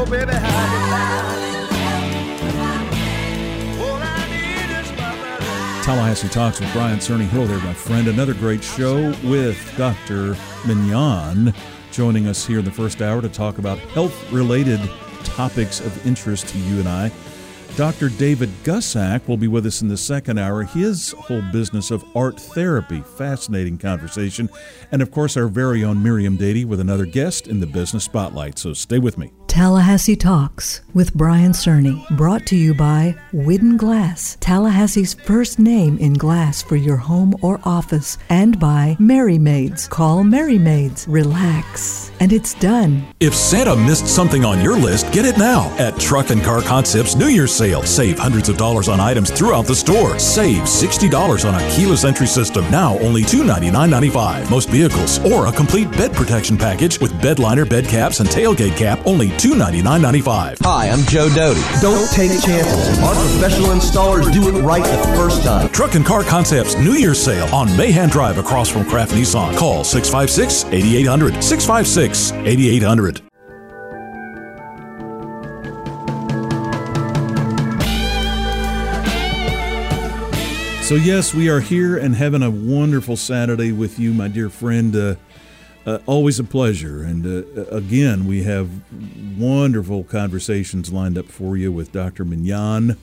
Oh, baby, how you all I need is my love. Tallahassee Talks with Brian Cerny. Hello there, my friend. Another great show with Dr. Mignon joining us here in the first hour to talk about health-related topics of interest to you and I. Dr. David Gusak will be with us in the second hour. His whole business of art therapy, fascinating conversation. And, of course, our very own Miriam Dady with another guest in the Business Spotlight. So stay with me. Tallahassee Talks with Brian Cerny, brought to you by Widden Glass, Tallahassee's first name in glass for your home or office, and by Merry Maids. Call Merry Maids. Relax, and it's done. If Santa missed something on your list, get it now at Truck and Car Concepts New Year's Sale. Save hundreds of dollars on items throughout the store. Save $60 on a keyless entry system, now only $299.95. Most vehicles, or a complete bed protection package with bed liner, bed caps, and tailgate cap, only $299.95. Hi, I'm Joe Doty. Don't take chances. Our professional installers do it right the first time. Truck and Car Concepts New Year's Sale on Mahan Drive across from Kraft Nissan. Call 656-8800. 656-8800. So, yes, we are here and having a wonderful Saturday with you, my dear friend. Always a pleasure. And again, we have wonderful conversations lined up for you with Dr. Mignon.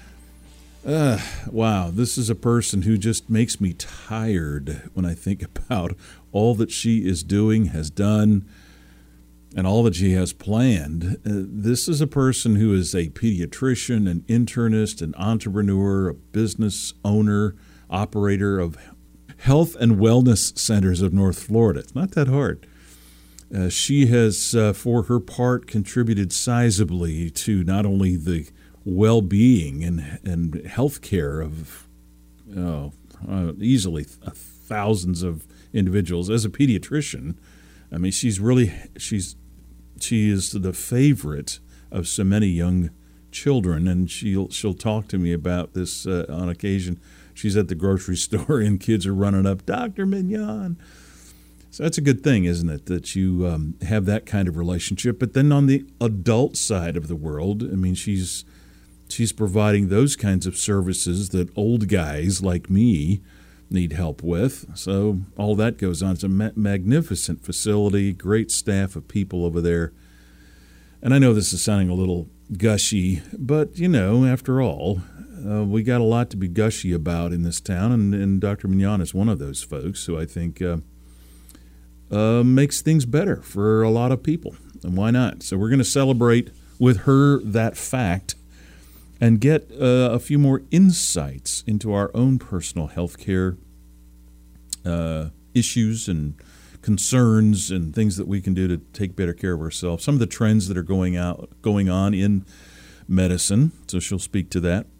Wow, this is a person who just makes me tired when I think about all that she is doing, has done, and all that she has planned. This is a person who is a pediatrician, an internist, an entrepreneur, a business owner, operator of health and wellness centers of North Florida. It's not that hard. She has, for her part, contributed sizably to not only the well-being and health care of easily thousands of individuals. As a pediatrician, I mean, she is the favorite of so many young children, and she'll talk to me about this on occasion. She's at the grocery store and kids are running up, Dr. Mignon. So that's a good thing, isn't it, that you have that kind of relationship. But then on the adult side of the world, I mean, she's providing those kinds of services that old guys like me need help with. So all that goes on. It's a magnificent facility, great staff of people over there. And I know this is sounding a little gushy, but, you know, after all, we got a lot to be gushy about in this town, and Dr. Mignon is one of those folks who I think makes things better for a lot of people. And why not? So we're going to celebrate with her that fact and get a few more insights into our own personal health care issues and concerns and things that we can do to take better care of ourselves. Some of the trends that are going on in medicine, so she'll speak to that.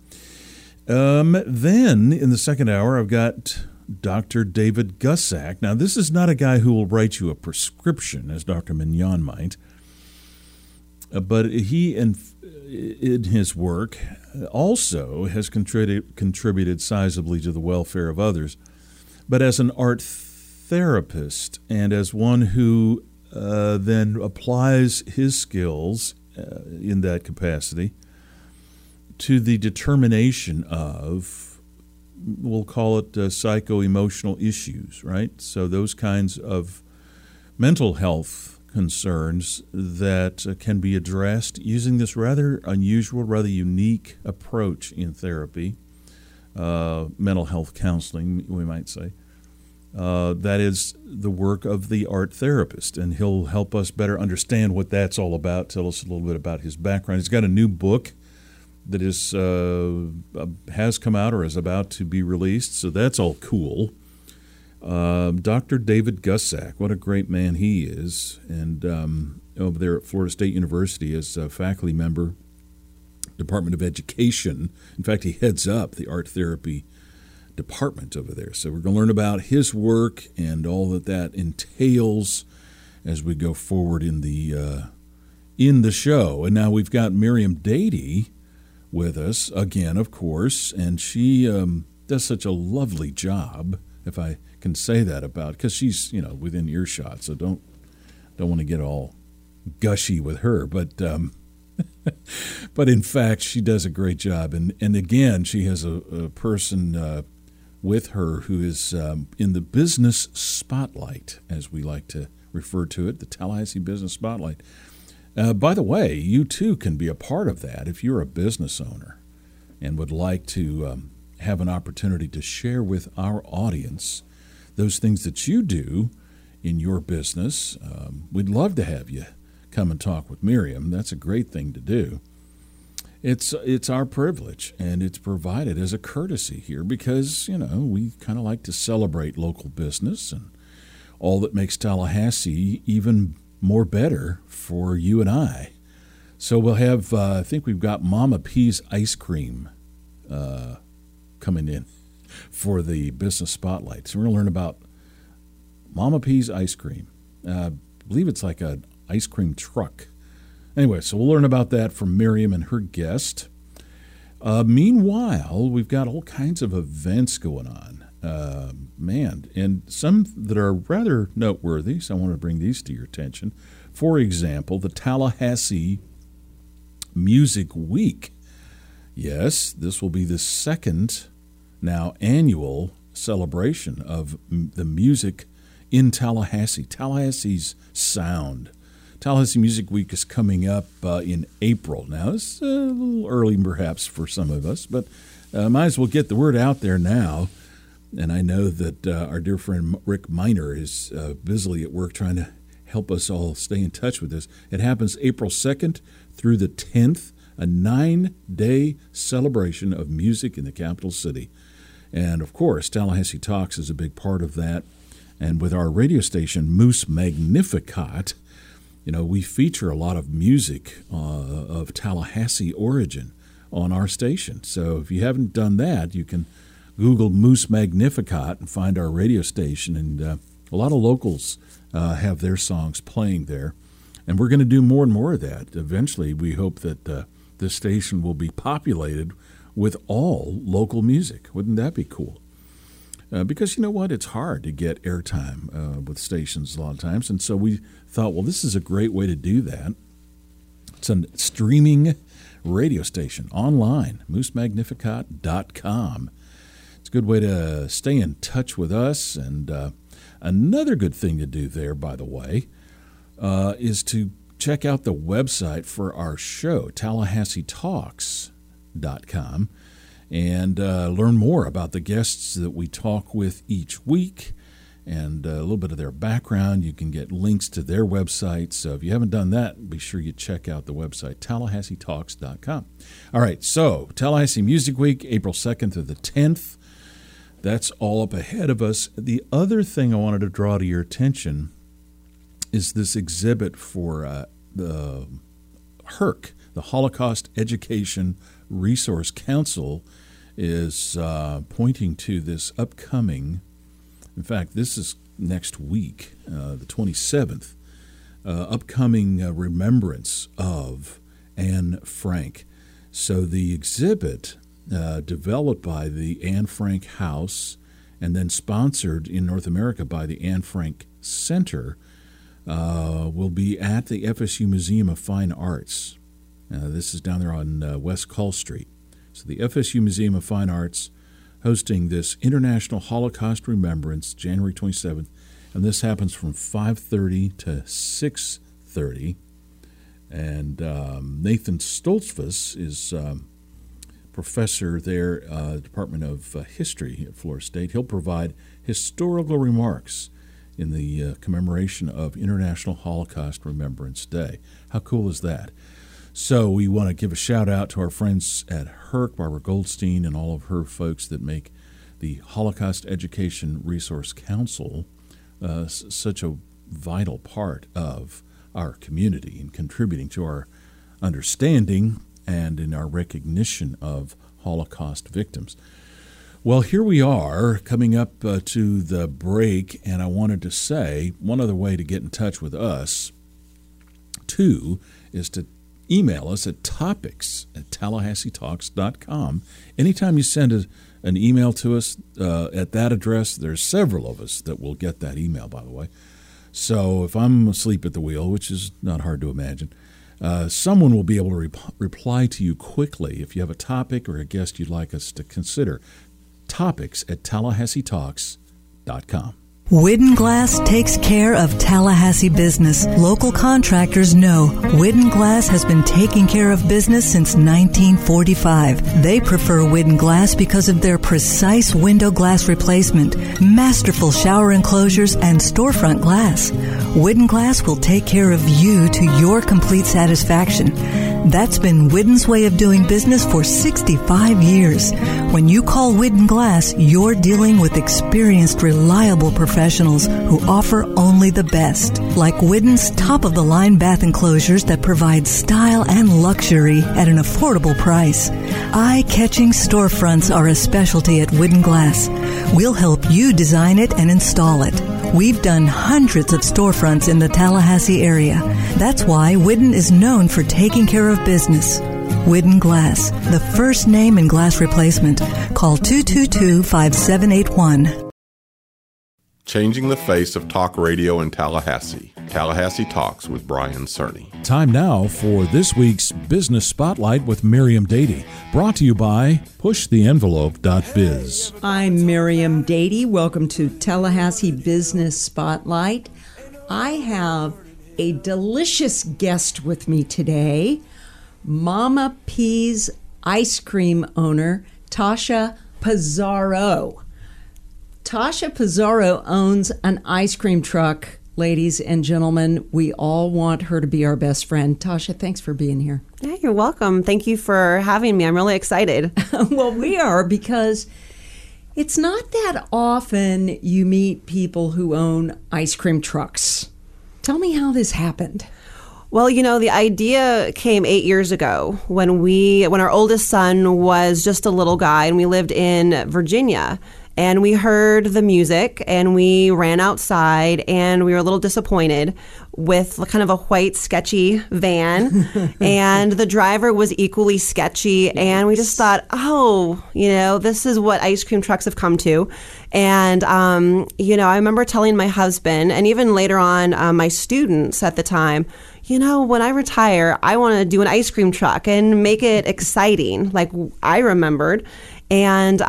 Then in the second hour, I've got Dr. David Gusak. Now, this is not a guy who will write you a prescription, as Dr. Mignon might, but he, in his work, also has contributed sizably to the welfare of others. But as an art therapist and as one who then applies his skills in that capacity to the determination of, we'll call it psycho-emotional issues, right? So those kinds of mental health concerns that can be addressed using this rather unusual, rather unique approach in therapy, mental health counseling, we might say. That is the work of the art therapist, and he'll help us better understand what that's all about, tell us a little bit about his background. He's got a new book that has come out or is about to be released, so that's all cool. Dr. David Gusak, what a great man he is, and over there at Florida State University as a faculty member, Department of Education. In fact, he heads up the art therapy department over there. So we're going to learn about his work and all that entails as we go forward in the show. And now we've got Miriam Dady with us again, of course, and she does such a lovely job, if I can say that about, because she's within earshot. So don't want to get all gushy with her, but But in fact, she does a great job. And again, she has a person with her who is in the business spotlight, as we like to refer to it, the Tallahassee Business Spotlight. By the way, you too can be a part of that if you're a business owner and would like to have an opportunity to share with our audience those things that you do in your business. We'd love to have you come and talk with Miriam. That's a great thing to do. It's our privilege, and it's provided as a courtesy here because, we kind of like to celebrate local business and all that makes Tallahassee even more better for you and I. So we'll have, I think we've got Mama P's Ice Cream coming in for the Business Spotlight. So we're going to learn about Mama P's Ice Cream. I believe it's like an ice cream truck. Anyway, so we'll learn about that from Miriam and her guest. Meanwhile, we've got all kinds of events going on. And some that are rather noteworthy, so I want to bring these to your attention. For example, the Tallahassee Music Week. Yes, this will be the second now annual celebration of the music in Tallahassee, Tallahassee's sound. Tallahassee Music Week is coming up in April. Now, it's a little early perhaps for some of us, but might as well get the word out there now. And I know that our dear friend Rick Miner is busily at work trying to help us all stay in touch with this. It happens April 2nd through the 10th, a 9-day celebration of music in the capital city. And, of course, Tallahassee Talks is a big part of that. And with our radio station, Moose Magnificat, we feature a lot of music of Tallahassee origin on our station. So if you haven't done that, you can Google Moose Magnificat and find our radio station. And a lot of locals have their songs playing there. And we're going to do more and more of that. Eventually, we hope that this station will be populated with all local music. Wouldn't that be cool? Because you know what? It's hard to get airtime with stations a lot of times. And so we thought, well, this is a great way to do that. It's a streaming radio station online, moosemagnificat.com. It's a good way to stay in touch with us. And another good thing to do there, by the way, is to check out the website for our show, TallahasseeTalks.com. And learn more about the guests that we talk with each week and a little bit of their background. You can get links to their website. So if you haven't done that, be sure you check out the website, TallahasseeTalks.com. All right, so Tallahassee Music Week, April 2nd through the 10th. That's all up ahead of us. The other thing I wanted to draw to your attention is this exhibit for the HERC, the Holocaust Education Resource Council, is pointing to this upcoming, in fact, this is next week, the 27th, upcoming remembrance of Anne Frank. So the exhibit, developed by the Anne Frank House and then sponsored in North America by the Anne Frank Center, will be at the FSU Museum of Fine Arts. This is down there on West Call Street. So the FSU Museum of Fine Arts hosting this International Holocaust Remembrance, January 27th, and this happens from 5:30 to 6:30. And Nathan Stoltzfus is professor there, Department of History at Florida State. He'll provide historical remarks in the commemoration of International Holocaust Remembrance Day. How cool is that? So we want to give a shout-out to our friends at HERC, Barbara Goldstein, and all of her folks that make the Holocaust Education Resource Council such a vital part of our community and contributing to our understanding and in our recognition of Holocaust victims. Well, here we are coming up to the break, and I wanted to say one other way to get in touch with us, too, is to email us at topics@TallahasseeTalks.com. Anytime you send an email to us at that address, there's several of us that will get that email, by the way. So if I'm asleep at the wheel, which is not hard to imagine, Someone will be able to reply to you quickly if you have a topic or a guest you'd like us to consider. Topics at TallahasseeTalks.com. Widden Glass takes care of Tallahassee business. Local contractors know Widden Glass has been taking care of business since 1945. They prefer Widden Glass because of their precise window glass replacement, masterful shower enclosures, and storefront glass. Widden Glass will take care of you to your complete satisfaction. That's been Widden's way of doing business for 65 years. When you call Widden Glass, you're dealing with experienced, reliable professionals who offer only the best. Like Widden's top-of-the-line bath enclosures that provide style and luxury at an affordable price. Eye-catching storefronts are a specialty at Widden Glass. We'll help you design it and install it. We've done hundreds of storefronts in the Tallahassee area. That's why Widden is known for taking care of business. Widden Glass, the first name in glass replacement. Call 222-5781. Changing the face of talk radio in Tallahassee. Tallahassee Talks with Brian Cerny. Time now for this week's Business Spotlight with Miriam Dady, brought to you by PushTheEnvelope.biz. I'm Miriam Dady. Welcome to Tallahassee Business Spotlight. I have a delicious guest with me today, Mama P's ice cream owner, Tasha Pizarro. Tasha Pizarro owns an ice cream truck. Ladies and gentlemen, we all want her to be our best friend. Tasha, thanks for being here. Yeah, you're welcome. Thank you for having me. I'm really excited. Well, we are, because it's not that often you meet people who own ice cream trucks. Tell me how this happened. Well, you know, the idea came 8 years ago when our oldest son was just a little guy and we lived in Virginia. And we heard the music and we ran outside and we were a little disappointed with kind of a white, sketchy van. And the driver was equally sketchy. And we just thought, this is what ice cream trucks have come to. And, I remember telling my husband and even later on my students at the time, when I retire, I want to do an ice cream truck and make it exciting, like I remembered. And,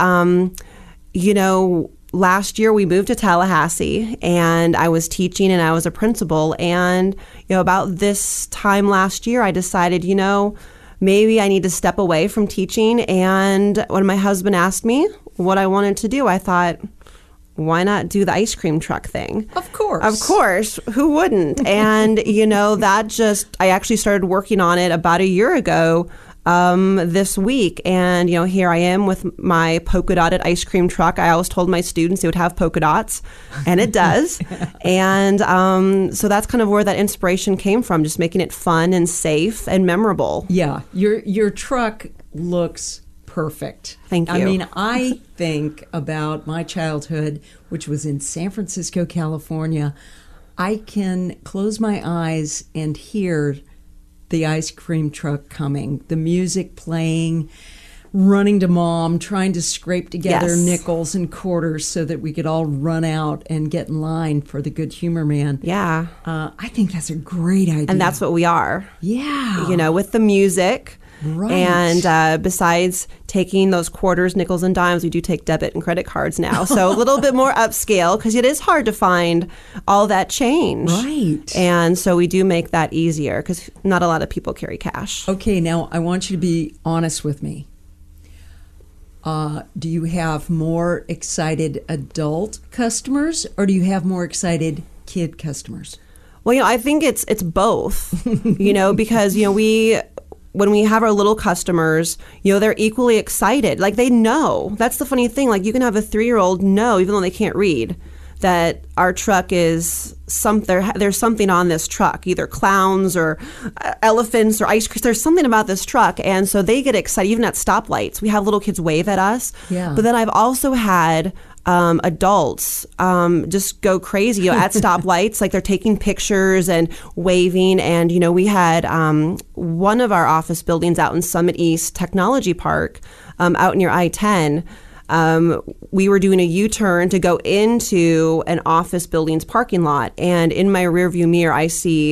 last year we moved to Tallahassee and I was teaching and I was a principal. And, about this time last year, I decided, maybe I need to step away from teaching. And when my husband asked me what I wanted to do, I thought, why not do the ice cream truck thing? Of course. Of course. Who wouldn't? And, I actually started working on it about a year ago this week. And, here I am with my polka dotted ice cream truck. I always told my students it would have polka dots, and it does. And so that's kind of where that inspiration came from, just making it fun and safe and memorable. Yeah. Your truck looks perfect. Thank you. I mean, I think about my childhood, which was in San Francisco, California. I can close my eyes and hear the ice cream truck coming, the music playing, running to Mom, trying to scrape together nickels and quarters so that we could all run out and get in line for the Good Humor Man. Yeah. I think that's a great idea. And that's what we are. Yeah. With the music. Right. And besides taking those quarters, nickels, and dimes, we do take debit and credit cards now. So a little bit more upscale because it is hard to find all that change. Right. And so we do make that easier because not a lot of people carry cash. Okay, now I want you to be honest with me. Do you have more excited adult customers or do you have more excited kid customers? Well, I think it's both, because, when we have our little customers, they're equally excited. Like they know. That's the funny thing. Like you can have a 3-year-old know, even though they can't read, that our truck is there's something on this truck, either clowns or elephants or ice cream. There's something about this truck. And so they get excited, even at stoplights. We have little kids wave at us. Yeah. But then I've also had adults just go crazy at stoplights, like they're taking pictures and waving. And, we had one of our office buildings out in Summit East Technology Park out near I-10. We were doing a U-turn to go into an office building's parking lot. And in my rearview mirror, I see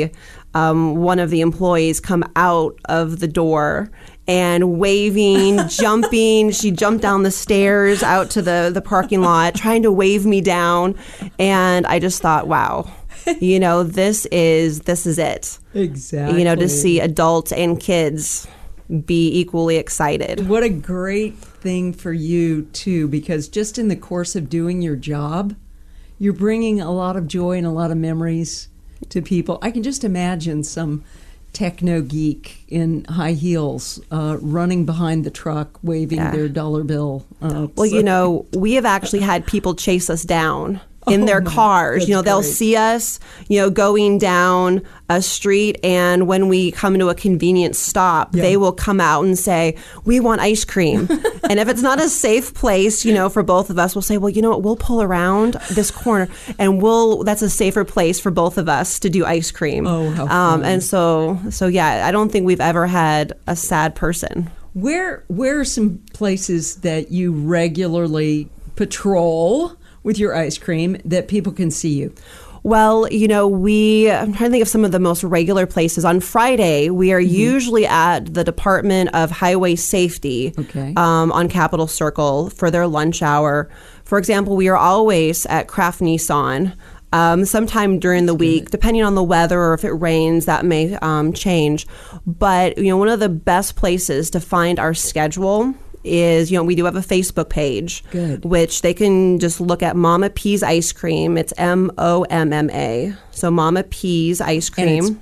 one of the employees come out of the door and waving, jumping. She jumped down the stairs out to the parking lot, trying to wave me down. And I just thought, wow, this is it. Exactly. To see adults and kids be equally excited. What a great thing for you, too, because just in the course of doing your job, you're bringing a lot of joy and a lot of memories to people. I can just imagine some techno geek in high heels running behind the truck, waving their dollar bill. Well, we have actually had people chase us down in their cars. They'll great. see us, going down a street, and when we come to a convenient stop, they will come out and say, "We want ice cream." And if it's not a safe place, for both of us, we'll say, "Well, you know what? We'll pull around this corner, and that's a safer place for both of us to do ice cream." Oh, how fun. And so yeah, I don't think we've ever had a sad person. Where are some places that you regularly patrol with your ice cream that people can see you? Well, I'm trying to think of some of the most regular places. On Friday, we are usually at the Department of Highway Safety on Capitol Circle for their lunch hour. For example, we are always at Kraft Nissan. Sometime during the week, depending on the weather or if it rains, that may change. But, one of the best places to find our schedule is, we do have a Facebook page, which they can just look at Mama P's Ice Cream. It's MOMMA. So Mama P's Ice Cream. And it's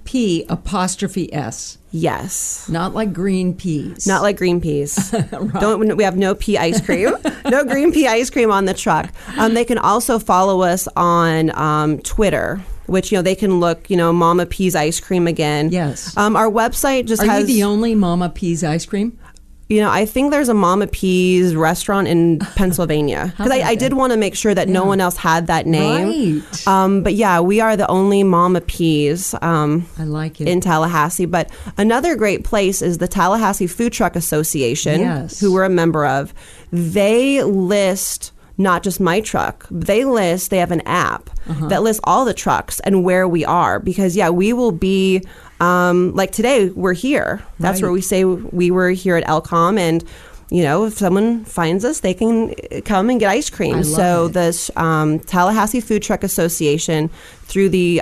P''S. Yes. Not like green peas. Not like green peas. Right. We have no pea ice cream. No green pea ice cream on the truck. They can also follow us on Twitter, which, they can look, Mama P's Ice Cream again. Yes. Our website just Are has... you the only Mama P's ice cream? I think there's a Mama P's restaurant in Pennsylvania. Because I did want to make sure that no one else had that name. Right. But yeah, we are the only Mama P's I like it. in Tallahassee. But another great place is the Tallahassee Food Truck Association, who we're a member of. They list not just my truck. They have an app that lists all the trucks and where we are. Because, we will be... like today, we're here. That's where we say we were here at Elcom, and if someone finds us, they can come and get ice cream. So this Tallahassee Food Truck Association, through the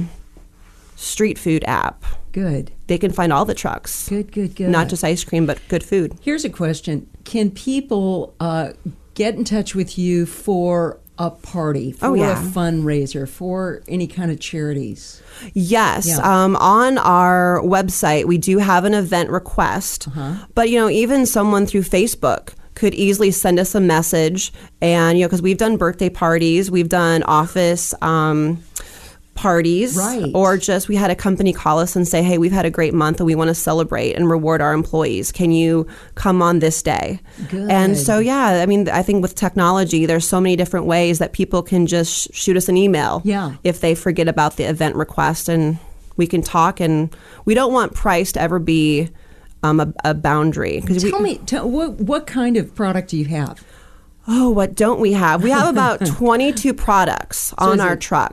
street food app, they can find all the trucks. Good. Not just ice cream, but good food. Here's a question: can people get in touch with you for a party, for a fundraiser, for any kind of charities? Yes. Yeah. On our website, we do have an event request. But, even someone through Facebook could easily send us a message. And, because we've done birthday parties, we've done office parties, or just we had a company call us and say, hey, we've had a great month and we want to celebrate and reward our employees. Can you come on this day? Good. And so, I think with technology, there's so many different ways that people can just shoot us an email if they forget about the event request, and we can talk. And we don't want price to ever be a boundary. Tell me, what kind of product do you have? Oh, what don't we have? We have about 22 products on our truck,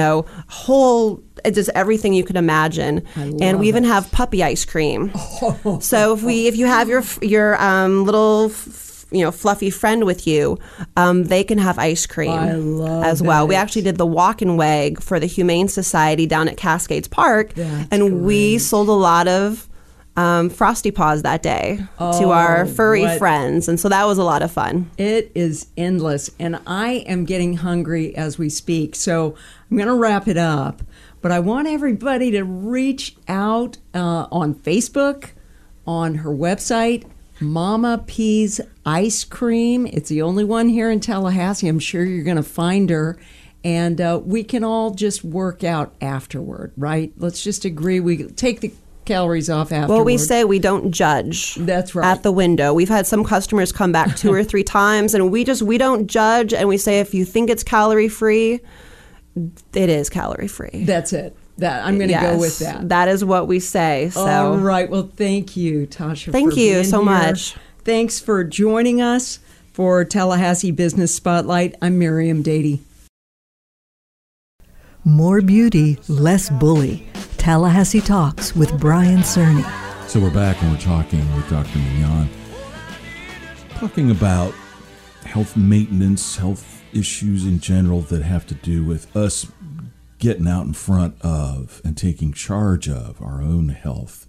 just everything you could imagine. And we even have puppy ice cream. So if you have your little fluffy friend with you, they can have ice cream as well. We actually did the walk and wag for the Humane Society down at Cascades Park. We sold a lot of Frosty Paws that day to our furry friends. And so that was a lot of fun. It is endless. And I am getting hungry as we speak. So I'm going to wrap it up. But I want everybody to reach out on Facebook, on her website, Mama P's Ice Cream. It's the only one here in Tallahassee. I'm sure you're going to find her. And we can all just work out afterward, right? Let's just agree we take the calories off afterward. Well, we say we don't judge. That's right. At the window. We've had some customers come back 2 or 3 times, and we don't judge, and we say if you think it's calorie free, it is calorie free. That's it. I'm going to go with that. That is what we say. So. All right. Well, thank you, Tasha. Thank you so much. Thanks for joining us for Tallahassee Business Spotlight. I'm Miriam Dady. More beauty, less bully. Tallahassee Talks with Brian Cerny. So we're back and we're talking with Dr. Mignon, talking about health maintenance, health issues in general that have to do with us getting out in front of and taking charge of our own health.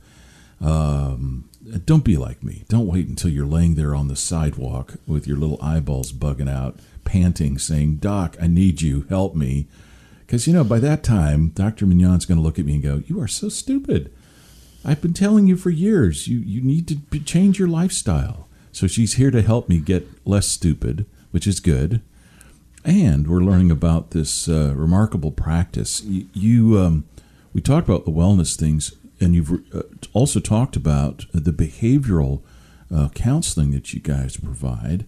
Don't be like me. Don't wait until you're laying there on the sidewalk with your little eyeballs bugging out, panting, saying, "Doc, I need you. Help me." Because, by that time, Dr. Mignon's going to look at me and go, "You are so stupid. I've been telling you for years, you need to change your lifestyle." So she's here to help me get less stupid, which is good. And we're learning about this remarkable practice. We talked about the wellness things, and you've also talked about the behavioral counseling that you guys provide.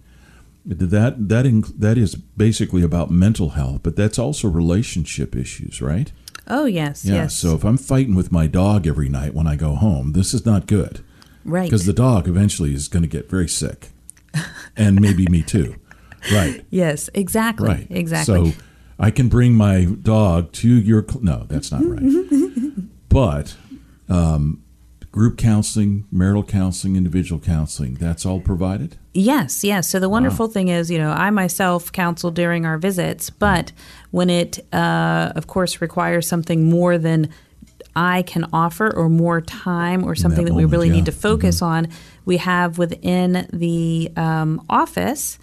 That is basically about mental health, but that's also relationship issues, right? Oh, yes, Yeah, yes. so if I'm fighting with my dog every night when I go home, this is not good. Right. Because the dog eventually is going to get very sick. And maybe me too. Right. Yes, exactly. Right. Exactly. So I can bring my dog to your... No, that's not right. But group counseling, marital counseling, individual counseling, that's all provided? Yes, yes. So the wonderful thing is, I myself counsel during our visits, but when it, of course, requires something more than I can offer or more time or something that we really need to focus on, we have within the office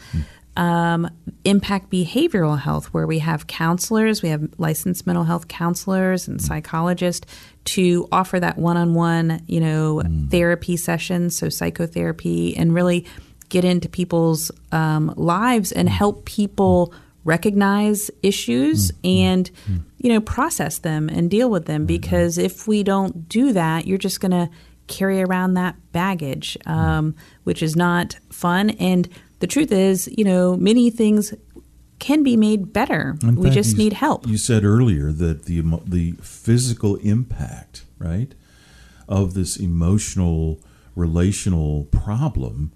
Impact Behavioral Health, where we have counselors, we have licensed mental health counselors and psychologists to offer that one-on-one, therapy sessions, so psychotherapy, and really get into people's lives and help people recognize issues and, process them and deal with them. Because if we don't do that, you're just going to carry around that baggage, which is not fun. And the truth is, many things can be made better. We just need help. You said earlier that the physical impact, right, of this emotional, relational problem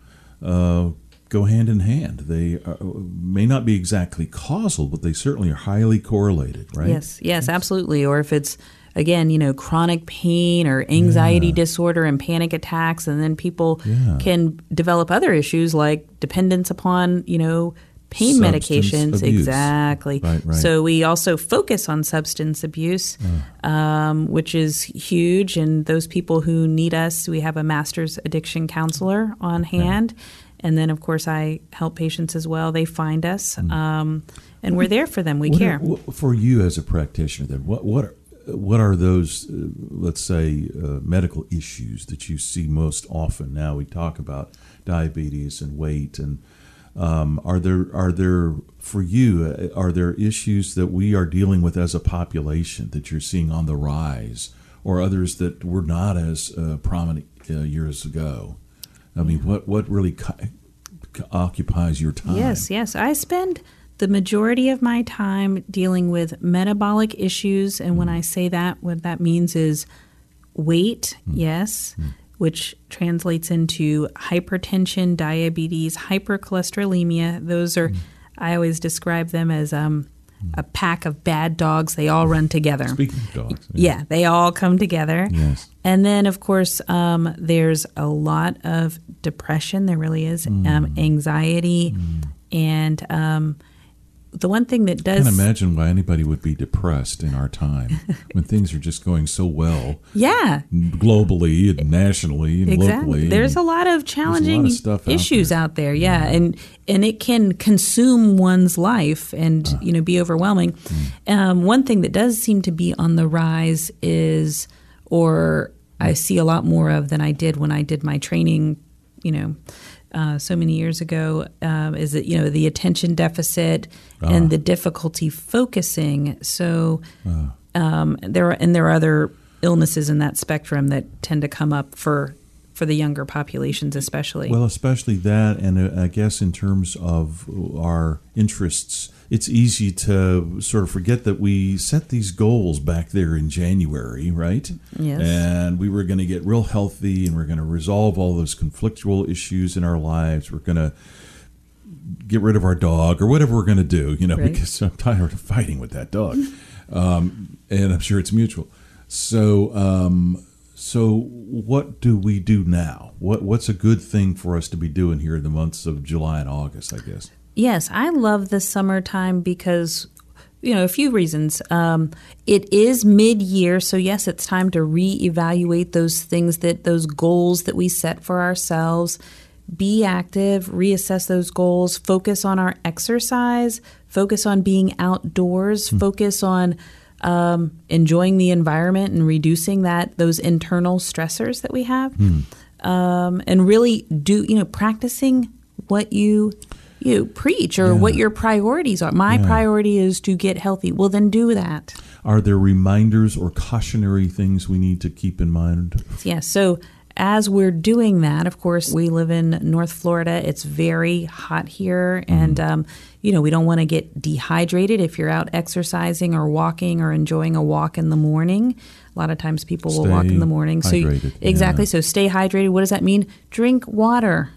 go hand in hand. They may not be exactly causal, but they certainly are highly correlated, right? Yes, absolutely. Or if it's, again, chronic pain or anxiety disorder and panic attacks, and then people can develop other issues like dependence upon, pain Substance medications. abuse. Exactly. Right. So we also focus on substance abuse, which is huge. And those people who need us, we have a master's addiction counselor on hand. And then, of course, I help patients as well. They find us, and we're there for them. We care. For you as a practitioner, then, what are those, let's say, medical issues that you see most often? Now we talk about diabetes and weight, and are there for you? Are there issues that we are dealing with as a population that you're seeing on the rise, or others that were not as prominent years ago? I mean, what really occupies your time? Yes. I spend the majority of my time dealing with metabolic issues. And when I say that, what that means is weight, which translates into hypertension, diabetes, hypercholesterolemia. Those are, I always describe them as a pack of bad dogs. They all run together. Speaking of dogs. Yeah, they all come together. Yes. And then, of course, there's a lot of depression. There really is. Anxiety. And the one thing that does... I can't imagine why anybody would be depressed in our time when things are just going so well. Yeah. Globally and nationally and locally. There's a lot of challenging issues out there. Yeah. And it can consume one's life and, be overwhelming. One thing that does seem to be on the rise is, or I see a lot more of than I did when I did my training, so many years ago, is that, the attention deficit and the difficulty focusing. So there are other illnesses in that spectrum that tend to come up for the younger populations especially. Well, especially that, and I guess in terms of our interests, it's easy to sort of forget that we set these goals back there in January, right? Yes. And we were going to get real healthy, and we're going to resolve all those conflictual issues in our lives. We're going to get rid of our dog or whatever we're going to do, Right. because I'm tired of fighting with that dog. And I'm sure it's mutual. So what do we do now? What's a good thing for us to be doing here in the months of July and August, I guess? Yes, I love the summertime because, a few reasons. It is mid-year, so yes, it's time to reevaluate those goals that we set for ourselves. Be active, reassess those goals, focus on our exercise, focus on being outdoors, focus on enjoying the environment and reducing those internal stressors that we have, and really practicing what you preach or what your priorities are. My priority is to get healthy. Well, then do that. Are there reminders or cautionary things we need to keep in mind? Yes. So as we're doing that, of course, we live in North Florida. It's very hot here, and we don't want to get dehydrated if you're out exercising or walking or enjoying a walk in the morning. A lot of times people will walk in the morning. Hydrated. Exactly. So stay hydrated. What does that mean? Drink water.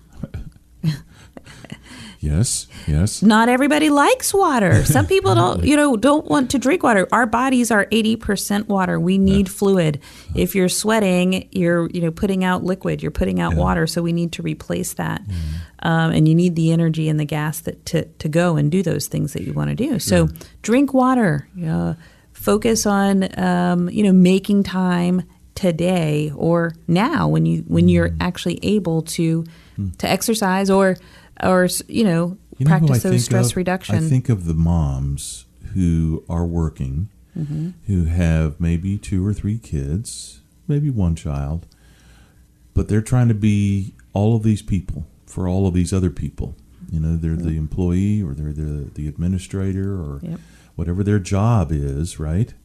Yes. Not everybody likes water. Some people don't want to drink water. Our bodies are 80% water. We need fluid. If you're sweating, you're putting out liquid. You're putting out water. So we need to replace that. And you need the energy and the gas to go and do those things that you want to do. So drink water. Focus on making time today or now when you're actually able to exercise or practice those stress reduction. I think of the moms who are working, who have maybe 2 or 3 kids, maybe 1 child, but they're trying to be all of these people for all of these other people. They're the employee or they're the administrator or whatever their job is, right?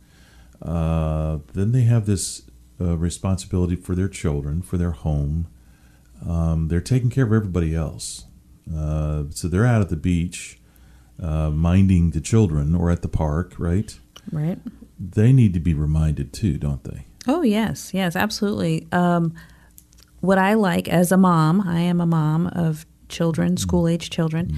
Then they have this responsibility for their children, for their home. They're taking care of everybody else. So they're out at the beach, minding the children, or at the park, right? Right. They need to be reminded too, don't they? Oh, yes, absolutely. What I like as a mom, I am a mom of children, school-age children.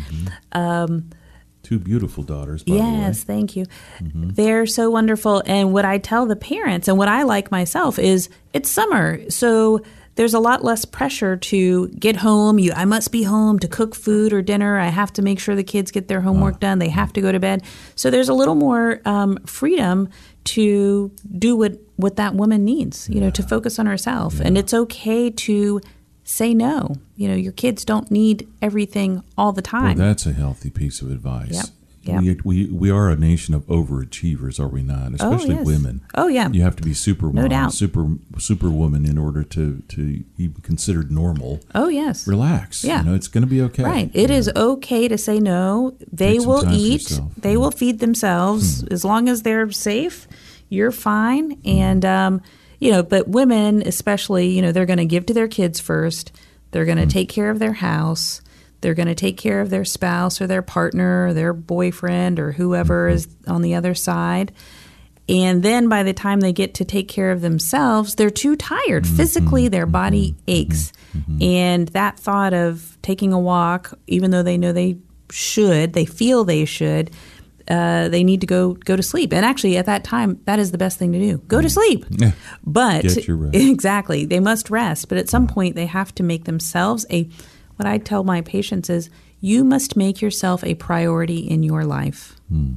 2 beautiful daughters, by the way. Yes, thank you. They're so wonderful. And what I tell the parents and what I like myself is it's summer, so there's a lot less pressure to get home. I must be home to cook food or dinner. I have to make sure the kids get their homework done. They have to go to bed. So there's a little more freedom to do what that woman needs, to focus on herself. And it's okay to say no. Your kids don't need everything all the time. Well, that's a healthy piece of advice. Yep. We are a nation of overachievers, are we not? Especially women. Oh, yeah. You have to be superwoman, no doubt. superwoman in order to be considered normal. Oh, yes. Relax. Yeah. It's going to be okay. Right. It is okay to say no. They will eat. They will feed themselves. As long as they're safe, you're fine. And, but women especially, they're going to give to their kids first. They're going to take care of their house. They're going to take care of their spouse or their partner or their boyfriend or whoever is on the other side. And then by the time they get to take care of themselves, they're too tired. Physically, their body aches. And that thought of taking a walk, even though they know they feel they should, they need to go to sleep. And actually, at that time, that is the best thing to do. Go to sleep. Yeah. But get your rest. Exactly. They must rest. But at some point, they have to make themselves what I tell my patients is, you must make yourself a priority in your life.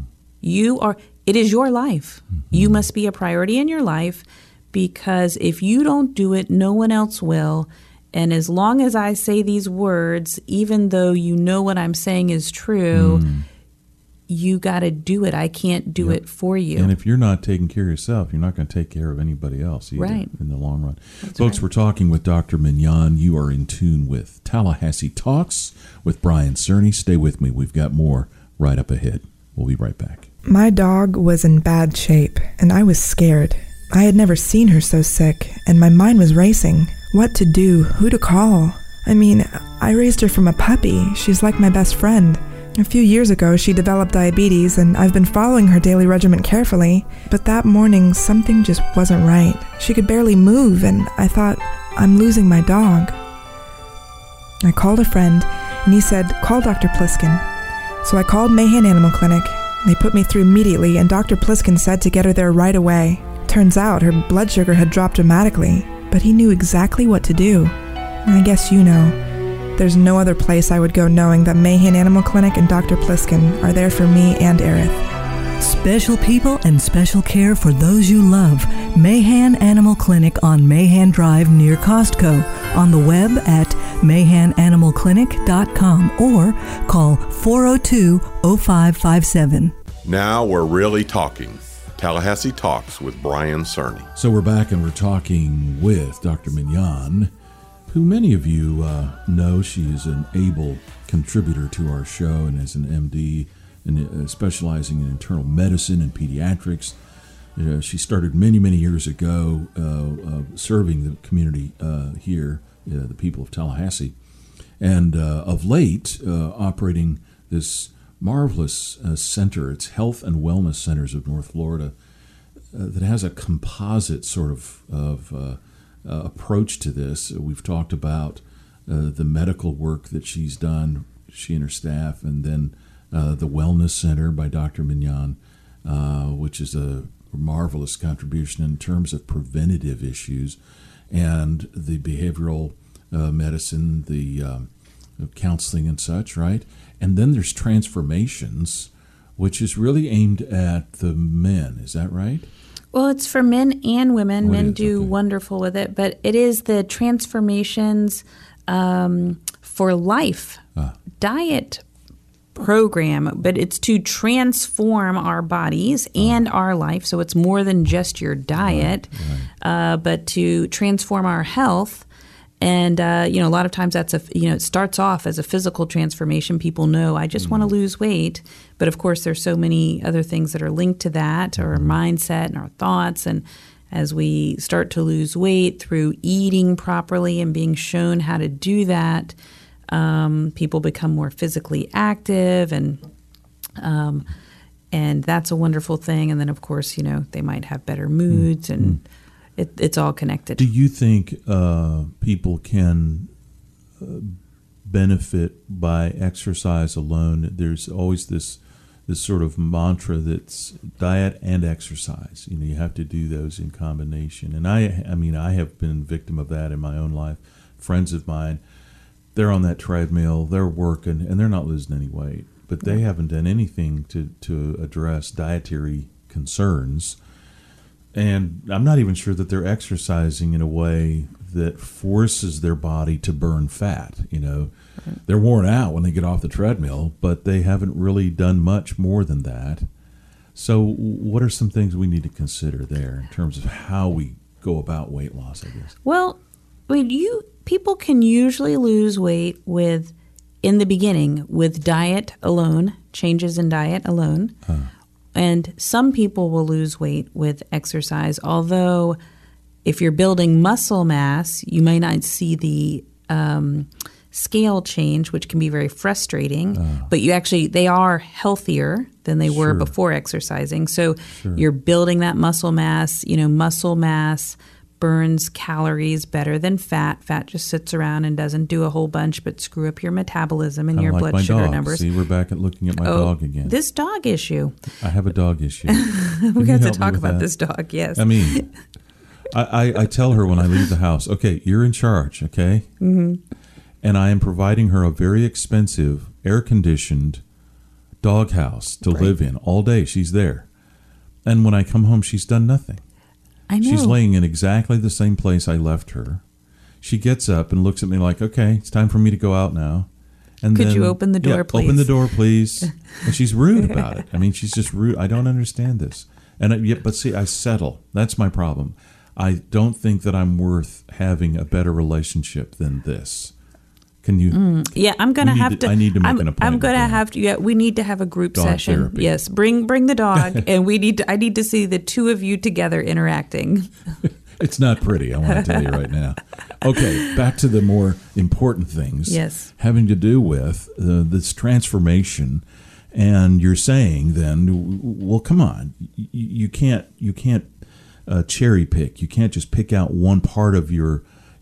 It is your life. You must be a priority in your life, because if you don't do it, no one else will. And as long as I say these words, even though what I'm saying is true, you got to do it. I can't do it for you. And if you're not taking care of yourself, you're not going to take care of anybody else either in the long run. That's Folks, we're talking with Dr. Mignon. You are in tune with Tallahassee Talks with Brian Cerny. Stay with me. We've got more right up ahead. We'll be right back. My dog was in bad shape, and I was scared. I had never seen her so sick, and my mind was racing. What to do? Who to call? I mean, I raised her from a puppy. She's like my best friend. A few years ago, she developed diabetes, and I've been following her daily regimen carefully. But that morning, something just wasn't right. She could barely move, and I thought, I'm losing my dog. I called a friend, and he said, call Dr. Pliskin. So I called Mahan Animal Clinic. They put me through immediately, and Dr. Pliskin said to get her there right away. Turns out her blood sugar had dropped dramatically, but he knew exactly what to do. I guess you know. There's no other place I would go knowing that Mahan Animal Clinic and Dr. Pliskin are there for me and Aerith. Special people and special care for those you love. Mahan Animal Clinic on Mahan Drive near Costco. On the web at mahananimalclinic.com or call 402-0557. Now we're really talking. Tallahassee Talks with Brian Cerny. So we're back and we're talking with Dr. Mignon, who many of you know. She is an able contributor to our show and is an MD and specializing in internal medicine and pediatrics. She started many, many years ago serving the community here, the people of Tallahassee, and of late operating this marvelous center. It's Health and Wellness Centers of North Florida that has a composite sort of approach to this. We've talked about the medical work that she's done, she and her staff, and then the Wellness Center by Dr. Mignon, which is a marvelous contribution in terms of preventative issues, and the behavioral medicine, the counseling and such, right? And then there's Transformations, which is really aimed at the men. Is that right? Well, it's for men and women. Men do wonderful with it, but it is the Transformations for Life diet program, but it's to transform our bodies and our life. So it's more than just your diet, but to transform our health. And, a lot of times that's it starts off as a physical transformation. People know, I just want to lose weight. But of course, there's so many other things that are linked to that, our mindset and our thoughts. And as we start to lose weight through eating properly and being shown how to do that, people become more physically active, and that's a wonderful thing. And then, of course, they might have better moods, and it's all connected. Do you think people can benefit by exercise alone? There's always this sort of mantra that's diet and exercise. You have to do those in combination. And I have been a victim of that in my own life. Friends of mine, they're on that treadmill, they're working, and they're not losing any weight, but they haven't done anything to address dietary concerns. And I'm not even sure that they're exercising in a way that forces their body to burn fat. They're worn out when they get off the treadmill, but they haven't really done much more than that. So what are some things we need to consider there in terms of how we go about weight loss, I guess? Well, people can usually lose weight in the beginning with diet alone, changes in diet alone. And some people will lose weight with exercise, although if you're building muscle mass, you may not see the scale change, which can be very frustrating. But they are healthier than they were before exercising. So you're building that muscle mass. Muscle mass burns calories better than fat. Fat just sits around and doesn't do a whole bunch but screw up your metabolism and your blood sugar numbers. See, we're back at looking at my dog again. This dog issue. I have a dog issue. We got to talk about this dog, yes. I tell her when I leave the house, okay, you're in charge, okay? Mm-hmm. And I am providing her a very expensive, air-conditioned doghouse to live in all day. She's there. And when I come home, she's done nothing. I know. She's laying in exactly the same place I left her. She gets up and looks at me like, okay, it's time for me to go out now. And Could you open the door, please? Open the door, please. And she's rude about it. She's just rude. I don't understand this. But see, I settle. That's my problem. I don't think that I'm worth having a better relationship than this. Can you? Yeah, I'm going to have to. I need to make an appointment. I'm going to have to. Yeah, we need to have a group dog session. Therapy. Yes, bring the dog, and I need to see the two of you together interacting. It's not pretty, I want to tell you right now. Okay, back to the more important things. Yes, having to do with this transformation, and you're saying then, well, come on, you can't cherry pick. You can't just pick out one part of your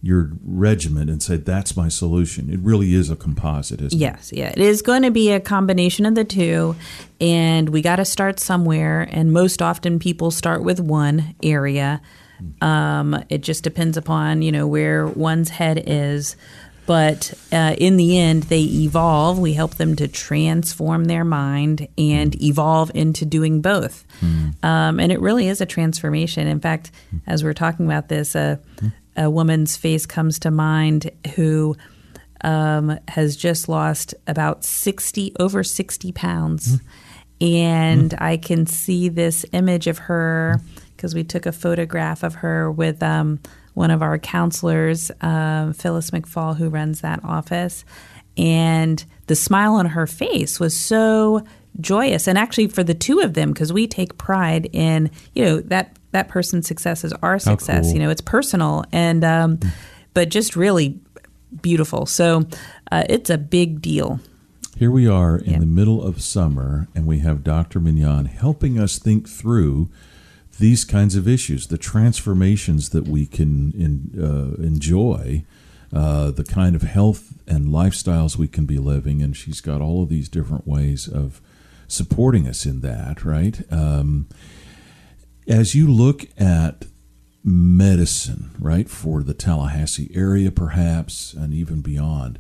your regimen and say, that's my solution. It really is a composite, isn't it? Yes, yeah. It is going to be a combination of the two, and we got to start somewhere, and most often people start with one area. It just depends upon, where one's head is. But in the end, they evolve. We help them to transform their mind and evolve into doing both. And it really is a transformation. In fact, as we're talking about this, a woman's face comes to mind who has just lost about over 60 pounds. And I can see this image of her because we took a photograph of her with one of our counselors, Phyllis McFall, who runs that office. And the smile on her face was so joyous. And actually for the two of them, because we take pride in, that person's success is our success. Cool. It's personal and but just really beautiful. So it's a big deal. Here we are in the middle of summer, and we have Dr. Mignon helping us think through these kinds of issues, the transformations that we can enjoy, the kind of health and lifestyles we can be living, and she's got all of these different ways of supporting us in that, right? As you look at medicine, right, for the Tallahassee area perhaps, and even beyond,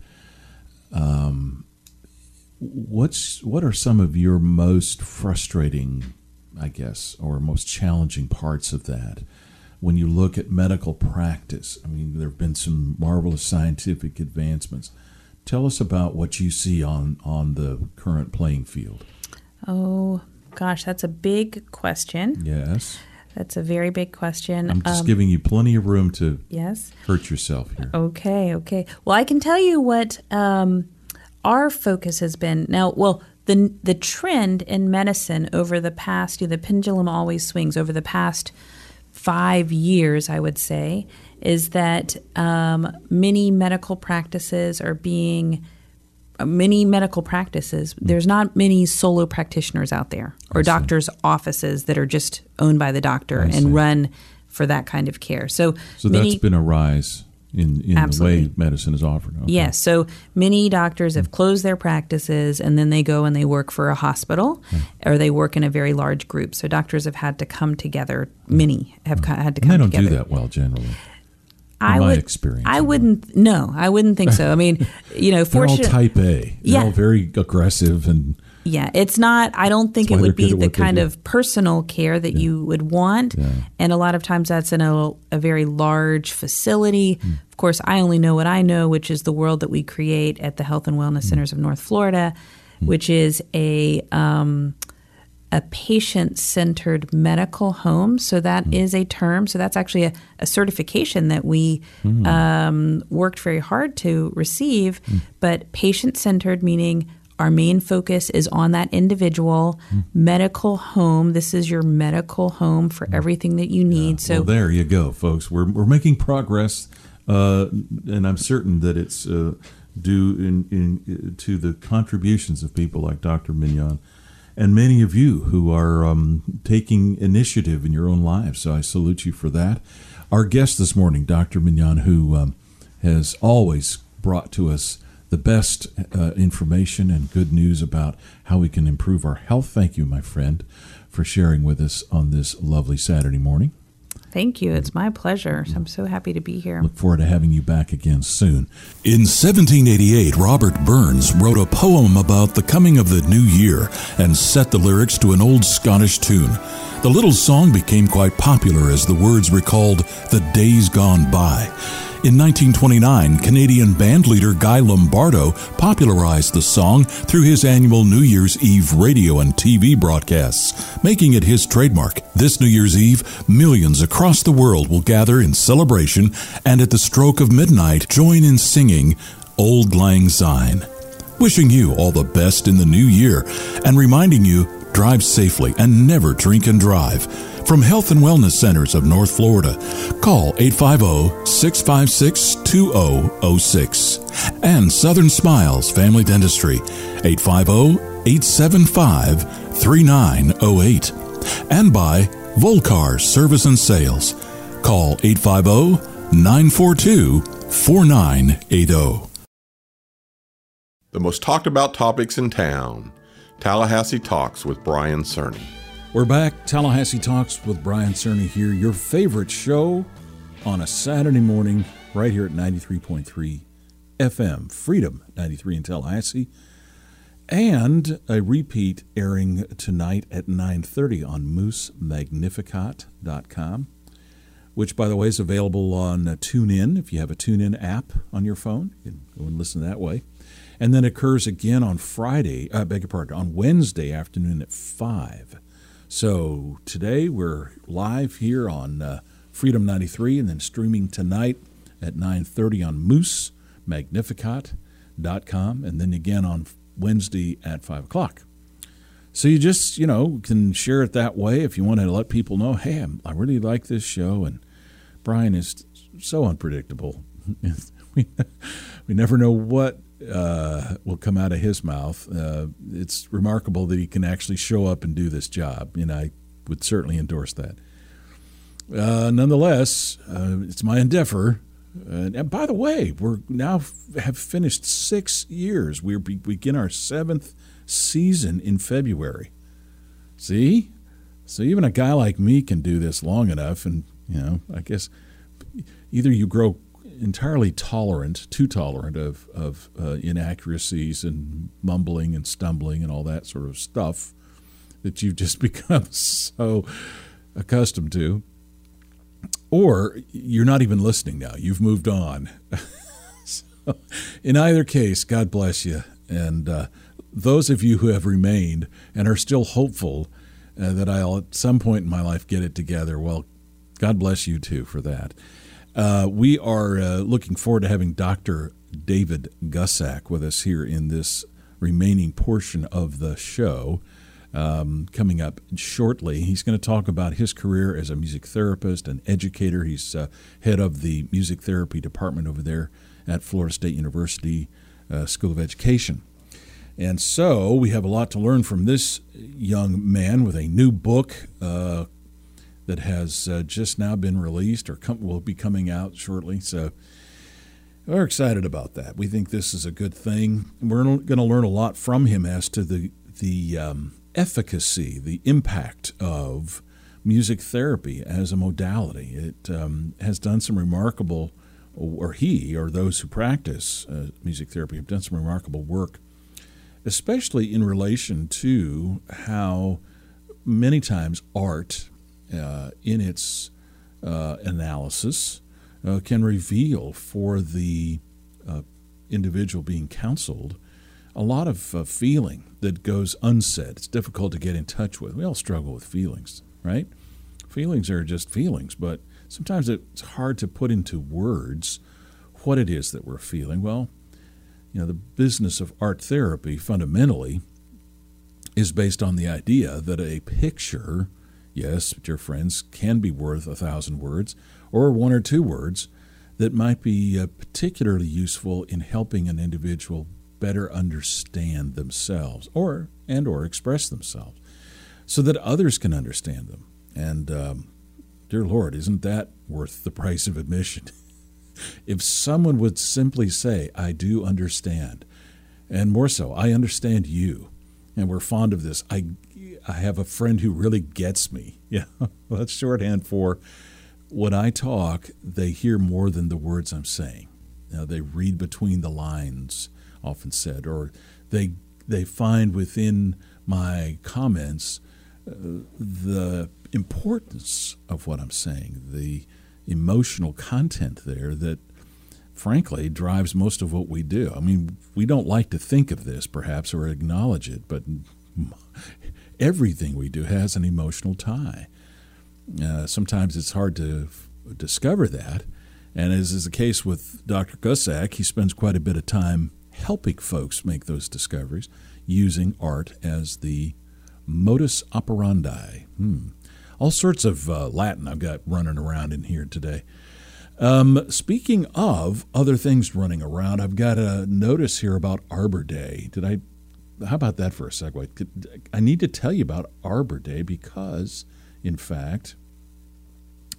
what are some of your most frustrating, I guess, or most challenging parts of that when you look at medical practice? I mean, there have been some marvelous scientific advancements. Tell us about what you see on the current playing field. Oh, gosh, that's a big question. Yes. That's a very big question. I'm just giving you plenty of room to yes. hurt yourself here. Okay. Well, I can tell you what our focus has been. Now, the trend in medicine over the past, the pendulum always swings, over the past 5 years, I would say, is that many medical practices, there's not many solo practitioners out there or doctors' offices that are just owned by the doctor and run for that kind of care. So that's been a rise in the way medicine is offered. Okay. Yes. So many doctors have closed their practices and then they go and they work for a hospital or they work in a very large group. So doctors have had to come together. Many have had to come together. And they don't do that well generally. My experience. I wouldn't think so. I mean, they're all type A. They're all very aggressive and... Yeah, it's not, I don't think it would be the kind of personal care that you would want. Yeah. And a lot of times that's in a very large facility. Of course, I only know what I know, which is the world that we create at the Health and Wellness Centers of North Florida, which is a patient-centered medical home. So that is a term. So that's actually a certification that we worked very hard to receive. But patient-centered meaning our main focus is on that individual medical home. This is your medical home for everything that you need. So there you go, folks. We're making progress, and I'm certain that it's due to the contributions of people like Dr. Mignon and many of you who are taking initiative in your own lives. So I salute you for that. Our guest this morning, Dr. Mignon, who has always brought to us the best information and good news about how we can improve our health. Thank you, my friend, for sharing with us on this lovely Saturday morning. Thank you. It's my pleasure. I'm so happy to be here. Look forward to having you back again soon. In 1788, Robert Burns wrote a poem about the coming of the new year and set the lyrics to an old Scottish tune. The little song became quite popular as the words recalled the days gone by. In 1929, Canadian bandleader Guy Lombardo popularized the song through his annual New Year's Eve radio and TV broadcasts, making it his trademark. This New Year's Eve, millions across the world will gather in celebration and at the stroke of midnight join in singing Auld Lang Syne. Wishing you all the best in the new year and reminding you, drive safely and never drink and drive. From Health and Wellness Centers of North Florida, call 850-656-2006. And Southern Smiles Family Dentistry, 850-875-3908. And by Volcar Service and Sales. Call 850 888-942-4980. The most talked about topics in town. Tallahassee Talks with Brian Cerny. We're back. Tallahassee Talks with Brian Cerny here. Your favorite show on a Saturday morning right here at 93.3 FM, Freedom 93 in Tallahassee. And a repeat airing tonight at 9:30 on moosemagnificat.com, which, by the way, is available on TuneIn. If you have a TuneIn app on your phone, you can go and listen that way. And then it occurs again on on Wednesday afternoon at 5. So today we're live here on Freedom 93 and then streaming tonight at 9:30 on moosemagnificat.com and then again on Wednesday at 5 o'clock. So you just, can share it that way if you want to let people know, hey, I really like this show, and Brian is so unpredictable. we never know what will come out of his mouth. It's remarkable that he can actually show up and do this job, and I would certainly endorse that. Nonetheless, it's my endeavor. And by the way, we're now have finished 6 years. We begin our 7th season in February. See? So even a guy like me can do this long enough, and, I guess either you grow entirely too tolerant of inaccuracies and mumbling and stumbling and all that sort of stuff that you've just become so accustomed to, or you're not even listening now. You've moved on. So, in either case, God bless you. And those of you who have remained and are still hopeful that I'll at some point in my life get it together, well, God bless you too for that. We are looking forward to having Dr. David Gusak with us here in this remaining portion of the show. Coming up shortly. He's going to talk about his career as a music therapist and educator. He's head of the music therapy department over there at Florida State University School of Education. And so we have a lot to learn from this young man with a new book that has just now been released or will be coming out shortly. So we're excited about that. We think this is a good thing. We're going to learn a lot from him as to the efficacy, the impact of music therapy as a modality. It has done some remarkable, or those who practice music therapy have done some remarkable work, especially in relation to how many times art in its analysis can reveal for the individual being counseled a lot of feeling that goes unsaid. It's difficult to get in touch with. We all struggle with feelings, right? Feelings are just feelings, but sometimes it's hard to put into words what it is that we're feeling. Well, the business of art therapy fundamentally is based on the idea that a picture, yes, dear friends, can be worth 1,000 words, or 1 or 2 words that might be particularly useful in helping an individual better understand themselves or express themselves so that others can understand them. And dear Lord, isn't that worth the price of admission? If someone would simply say, I do understand, and more so, I understand you, and we're fond of this, I have a friend who really gets me. Yeah, well, that's shorthand for when I talk, they hear more than the words I'm saying. They read between the lines, often said, or they find within my comments the importance of what I'm saying, the emotional content there that, frankly, drives most of what we do. I mean, we don't like to think of this, perhaps, or acknowledge it, but everything we do has an emotional tie. Sometimes it's hard to discover that, and as is the case with Dr. Gusak, he spends quite a bit of time helping folks make those discoveries using art as the modus operandi. All sorts of Latin I've got running around in here today. Speaking of other things running around, I've got a notice here about Arbor Day. How about that for a segue? I need to tell you about Arbor Day because, in fact,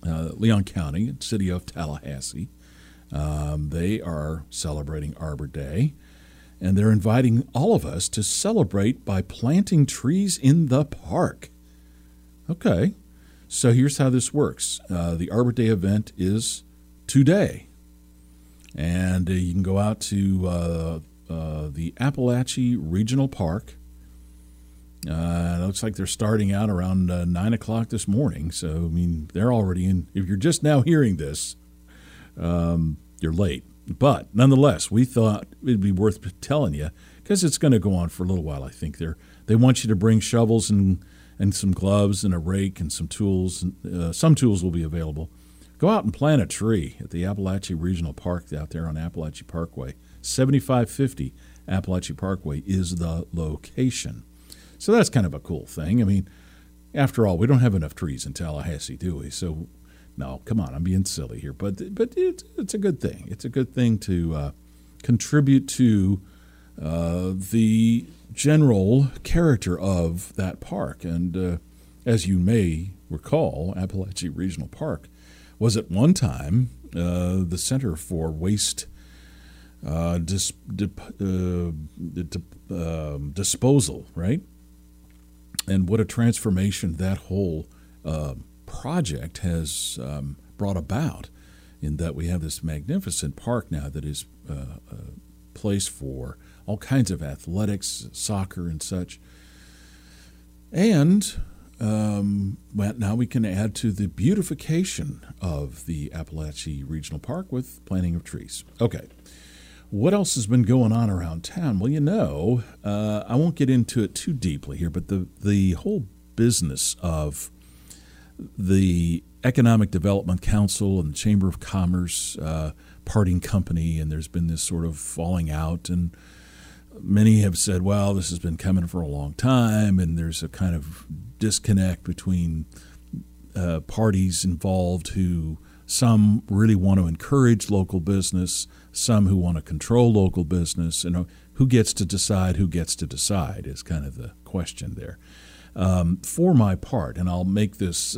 Leon County, city of Tallahassee. They are celebrating Arbor Day, and they're inviting all of us to celebrate by planting trees in the park. Okay, so here's how this works. The Arbor Day event is today, and you can go out to the Appalachia Regional Park. It looks like they're starting out around 9 o'clock this morning, so, I mean, they're already in. If you're just now hearing this, you're late. But nonetheless, we thought it'd be worth telling you because it's going to go on for a little while. I think they want you to bring shovels and some gloves and a rake and some tools. Some tools will be available. Go out and plant a tree at the Appalachia Regional Park out there on Appalachia Parkway. 7550 Appalachia Parkway is the location. So that's kind of a cool thing. I mean, after all, we don't have enough trees in Tallahassee, do we? So, no, come on, I'm being silly here. But it's a good thing. It's a good thing to contribute to the general character of that park. And as you may recall, Appalachia Regional Park was at one time the center for waste disposal, right? And what a transformation that whole project has brought about, in that we have this magnificent park now that is a place for all kinds of athletics, soccer and such. And now we can add to the beautification of the Appalachia Regional Park with planting of trees. Okay. What else has been going on around town? Well, I won't get into it too deeply here, but the whole business of the Economic Development Council and the Chamber of Commerce parting company, and there's been this sort of falling out, and many have said, well, this has been coming for a long time, and there's a kind of disconnect between parties involved who some really want to encourage local business, some who want to control local business, and who gets to decide is kind of the question there. For my part, and I'll make this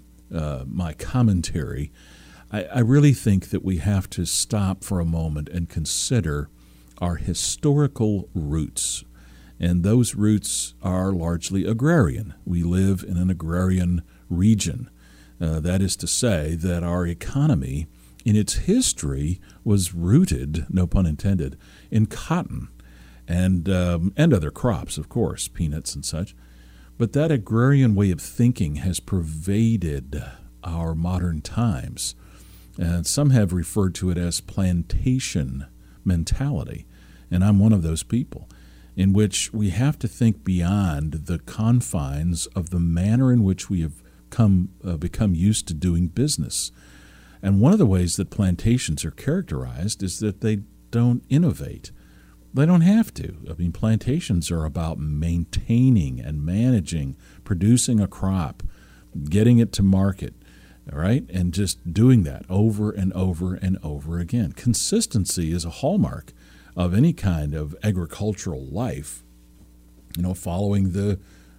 my commentary, I really think that we have to stop for a moment and consider our historical roots. And those roots are largely agrarian. We live in an agrarian region. That is to say that our economy in its history was rooted, no pun intended, in cotton and other crops, of course, peanuts and such. But that agrarian way of thinking has pervaded our modern times. And some have referred to it as plantation mentality. And I'm one of those people, in which we have to think beyond the confines of the manner in which we have become used to doing business. And one of the ways that plantations are characterized is that they don't innovate. They don't have to. I mean, plantations are about maintaining and managing, producing a crop, getting it to market, all right, and just doing that over and over and over again. Consistency is a hallmark of any kind of agricultural life, following the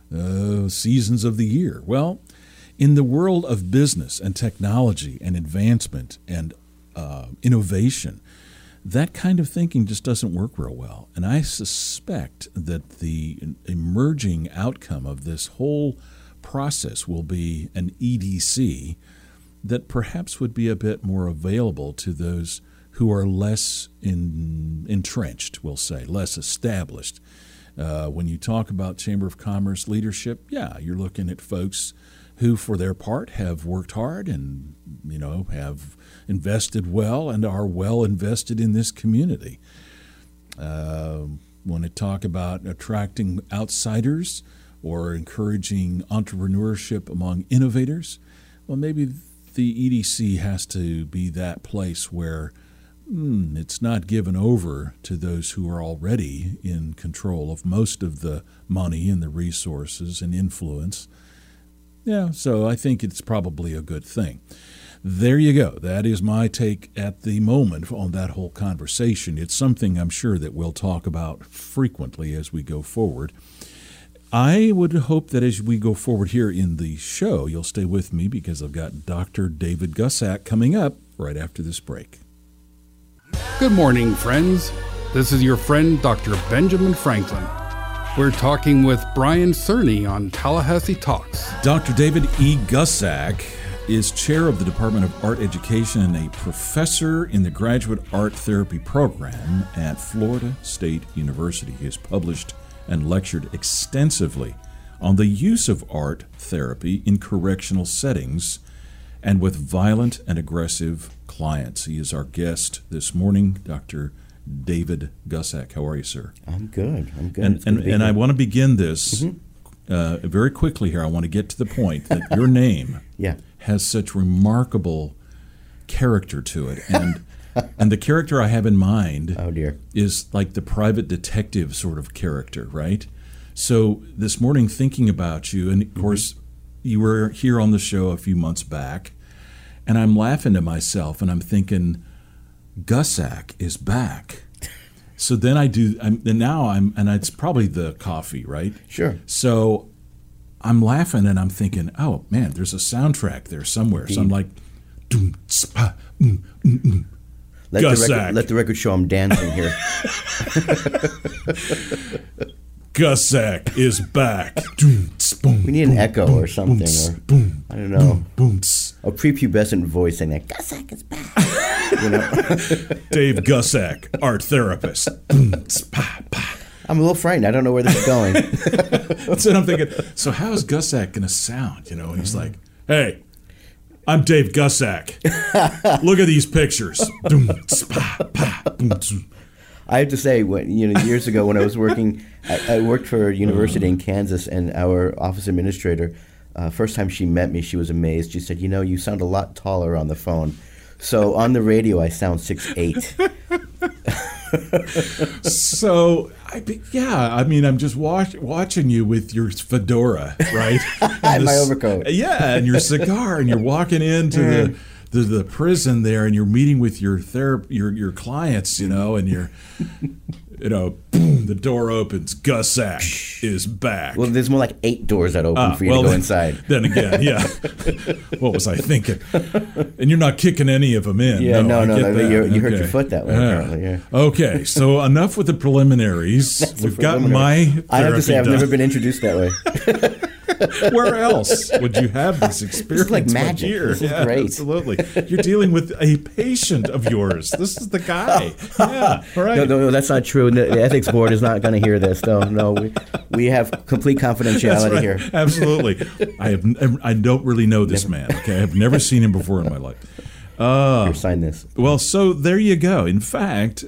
seasons of the year. Well, in the world of business and technology and advancement and innovation, that kind of thinking just doesn't work real well. And I suspect that the emerging outcome of this whole process will be an EDC that perhaps would be a bit more available to those who are less entrenched, we'll say, less established. When you talk about Chamber of Commerce leadership, yeah, you're looking at folks who, for their part, have worked hard and, have invested well and are well invested in this community. Want to talk about attracting outsiders or encouraging entrepreneurship among innovators? Well, maybe the EDC has to be that place where it's not given over to those who are already in control of most of the money and the resources and influence. Yeah, so I think it's probably a good thing. There you go. That is my take at the moment on that whole conversation. It's something I'm sure that we'll talk about frequently as we go forward. I would hope that as we go forward here in the show, you'll stay with me because I've got Dr. David Gusak coming up right after this break. Good morning, friends. This is your friend, Dr. Benjamin Franklin. We're talking with Brian Cerny on Tallahassee Talks. Dr. David E. Gusak is chair of the Department of Art Education and a professor in the Graduate Art Therapy Program at Florida State University. He has published and lectured extensively on the use of art therapy in correctional settings and with violent and aggressive clients. He is our guest this morning, Dr. David Gusak. How are you, sir? I'm good. And I want to begin this very quickly here. I want to get to the point that your name has such remarkable character to it. And the character I have in mind is like the private detective sort of character, right? So this morning thinking about you, and of course you were here on the show a few months back, and I'm laughing to myself and I'm thinking, Gusak is back. So then and it's probably the coffee, right? Sure. So I'm laughing and I'm thinking, oh man, there's a soundtrack there somewhere. So I'm like, doom, spa, Gusak. Let the record show I'm dancing here. Gusak is back. We need an echo or something. I don't know. A prepubescent voice saying that Gusak is back. Dave Gusak, art therapist. I'm a little frightened. I don't know where this is going. That's what I'm thinking. So how is Gusak going to sound? And he's like, hey, I'm Dave Gusak. Look at these pictures. I have to say, years ago when I was working, I worked for a university in Kansas, and our office administrator, first time she met me, she was amazed. She said, you sound a lot taller on the phone. So on the radio, I sound 6'8". So, I'm just watching you with your fedora, right? And my overcoat. Yeah, and your cigar, and you're walking into the prison there, and you're meeting with your clients, and you're, boom, the door opens. Gusak is back. Well, there's more like 8 doors that open for you to go inside. Then again, yeah. What was I thinking? And you're not kicking any of them in. Yeah, no. You hurt your foot that way, apparently. Yeah. Okay, so enough with the preliminaries. We've got my therapy I have to say, I've done. never been introduced that way. Where else would you have this experience? It's like magic. Here? This is great. Absolutely. You're dealing with a patient of yours. This is the guy. Yeah, right. No, that's not true. The ethics board is not going to hear this. No, we have complete confidentiality here. Absolutely. I don't really know this man. Okay, I've never seen him before in my life. Here, sign this. Well, so there you go. In fact,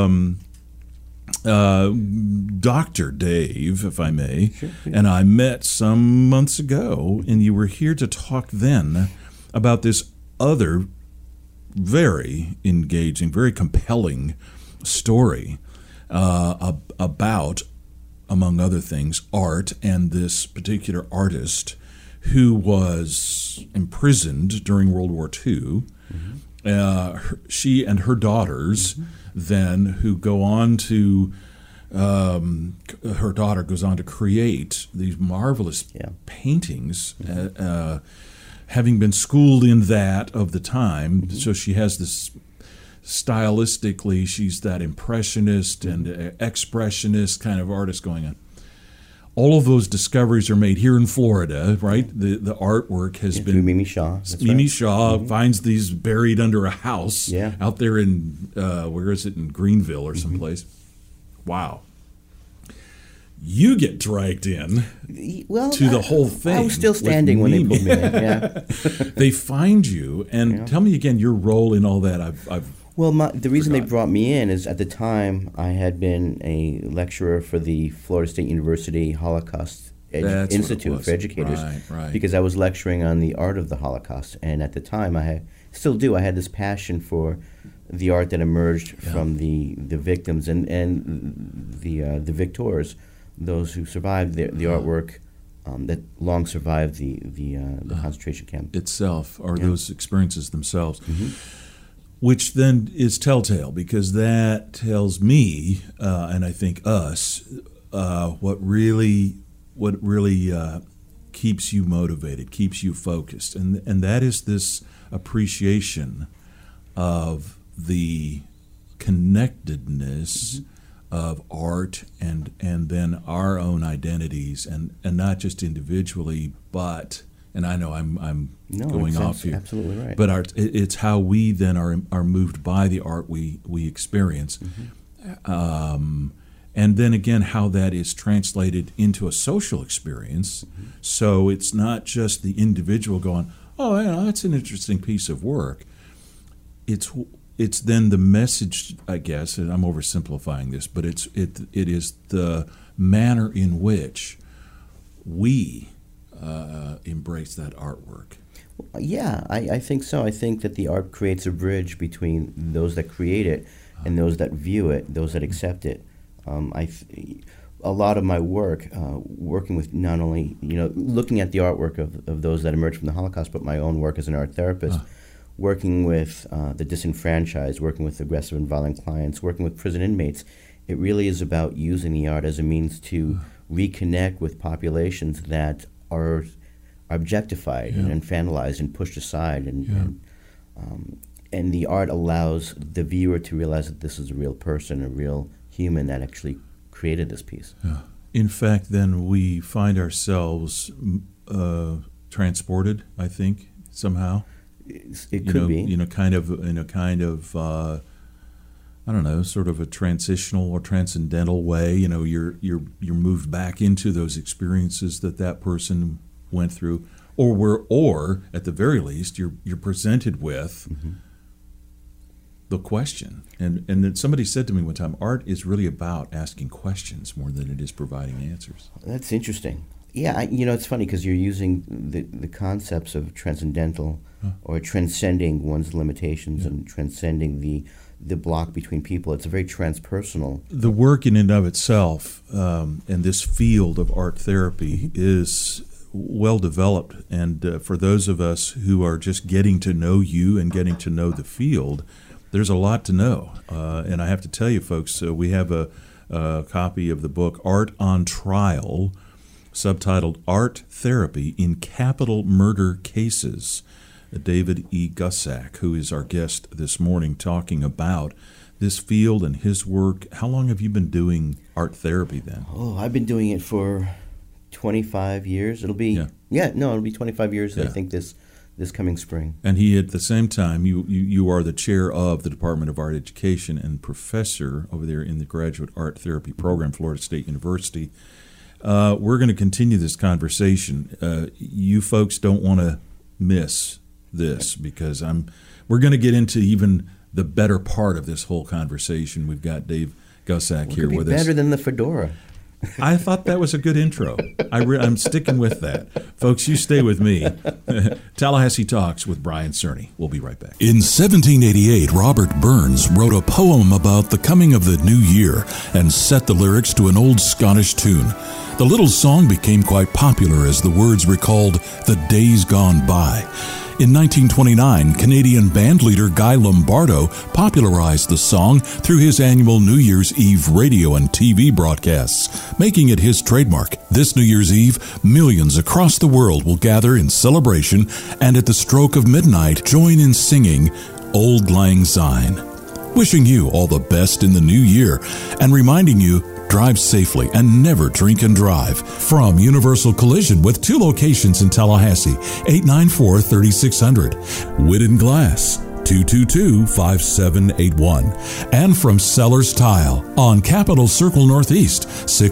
Dr. Dave, if I may, and I met some months ago, and you were here to talk then about this other very engaging, very compelling story about, among other things, art, and this particular artist who was imprisoned during World War II. She and her daughters then, who go on to, her daughter goes on to create these marvelous paintings, having been schooled in that of the time. So she has this, stylistically, she's that impressionist and expressionist kind of artist going on. All of those discoveries are made here in Florida, right? The artwork has been through Mimi Shaw. Mimi Shaw finds these buried under a house out there in where is it, in Greenville or someplace. Wow. You get dragged in to the whole thing. I was still standing when they pulled me in. Yeah. They find you, and tell me again your role in all that. The reason they brought me in is at the time I had been a lecturer for the Florida State University Holocaust Institute for Educators, because I was lecturing on the art of the Holocaust, and at the time I had this passion for the art that emerged from the victims and the victors, those who survived the artwork that long survived the concentration camp itself, or those experiences themselves. Which then is telltale, because that tells me, and I think us, what really really keeps you motivated, keeps you focused, and that is this appreciation of the connectedness of art and then our own identities, and not just individually, but, and I know I'm going off here, absolutely right, but it's how we then are moved by the art we experience, and then again how that is translated into a social experience. So it's not just the individual going, oh, yeah, that's an interesting piece of work. It's then the message, I guess, and I'm oversimplifying this, but it is the manner in which we embrace that artwork. Yeah, I think so. I think that the art creates a bridge between those that create it and those that view it, those that accept it. A lot of my work, working with not only, looking at the artwork of those that emerged from the Holocaust, but my own work as an art therapist, working with the disenfranchised, working with aggressive and violent clients, working with prison inmates, it really is about using the art as a means to reconnect with populations that are objectified and infantilized and pushed aside, and the art allows the viewer to realize that this is a real person, a real human that actually created this piece. In fact, then we find ourselves transported, I think, somehow. It could be. Kind of I don't know, sort of a transitional or transcendental way. You're moved back into those experiences that person went through, or at the very least, you're presented with the question. And then somebody said to me one time, art is really about asking questions more than it is providing answers. That's interesting. Yeah, it's funny because you're using the concepts of transcendental or transcending one's limitations and transcending the block between people. It's a very transpersonal. The work in and of itself, and this field of art therapy is well developed. And for those of us who are just getting to know you and getting to know the field, there's a lot to know. And I have to tell you, folks, we have a copy of the book Art on Trial, subtitled Art Therapy in Capital Murder Cases. David E. Gusak, who is our guest this morning, talking about this field and his work. How long have you been doing art therapy then? Oh, I've been doing it for 25 years. It'll be it'll be 25 years. I think this coming spring. And he, at the same time, you are the chair of the Department of Art Education and professor over there in the Graduate Art Therapy Program, Florida State University. We're going to continue this conversation. You folks don't want to miss this, because we're going to get into even the better part of this whole conversation. We've got Dave Gusak here with us. Better than the fedora. I thought that was a good intro. I'm sticking with that. Folks, you stay with me. Tallahassee Talks with Brian Cerny. We'll be right back. In 1788, Robert Burns wrote a poem about the coming of the new year and set the lyrics to an old Scottish tune. The little song became quite popular as the words recalled the days gone by. In 1929, Canadian bandleader Guy Lombardo popularized the song through his annual New Year's Eve radio and TV broadcasts, making it his trademark. This New Year's Eve, millions across the world will gather in celebration and at the stroke of midnight join in singing Auld Lang Syne. Wishing you all the best in the new year and reminding you, drive safely and never drink and drive. From Universal Collision with 2 locations in Tallahassee, 894-3600. Whitten Glass, 222-5781. And from Sellers Tile on Capitol Circle Northeast,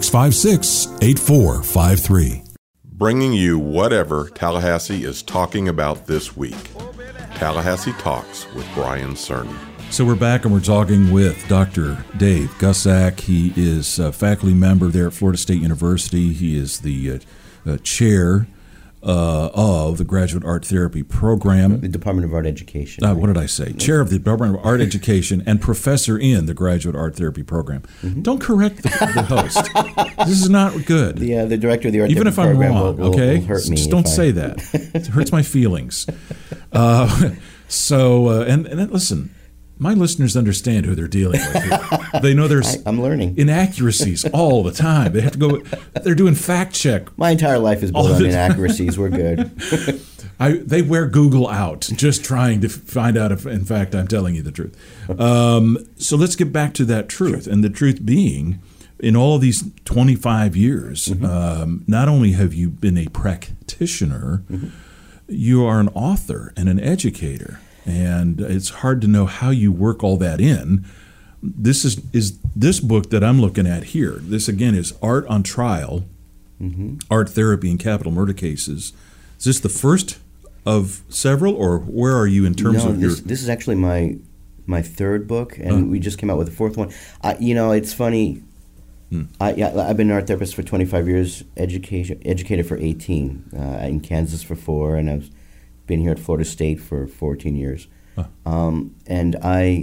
656-8453. Bringing you whatever Tallahassee is talking about this week. Tallahassee Talks with Brian Cerny. So we're back and we're talking with Dr. Dave Gusak. He is a faculty member there at Florida State University. He is the chair of the Graduate Art Therapy Program. The Department of Art Education. What did I say? Chair of the Department of Art Education and professor in the Graduate Art Therapy Program. Don't correct the host. This is not good. The director of the Art Even Therapy if I'm Program wrong, will okay? hurt me. Just don't say that. It hurts my feelings. And listen, my listeners understand who they're dealing with here. They know there's I'm learning inaccuracies all the time. They have to go. They're doing fact check. My entire life is built on inaccuracies. We're good. They wear Google out just trying to find out if, in fact, I'm telling you the truth. So let's get back to that truth, and the truth being, in all of these 25 years, not only have you been a practitioner, you are an author and an educator. And it's hard to know how you work all that in. This is this book that I'm looking at here. This, again, is Art on Trial, Art Therapy in Capital Murder Cases. Is this the first of several, or where are you in terms of your... This is actually my third book, and we just came out with the fourth one. It's funny. I've been an art therapist for 25 years, educator for 18, in Kansas for 4, and I've been here at Florida State for 14 years. And I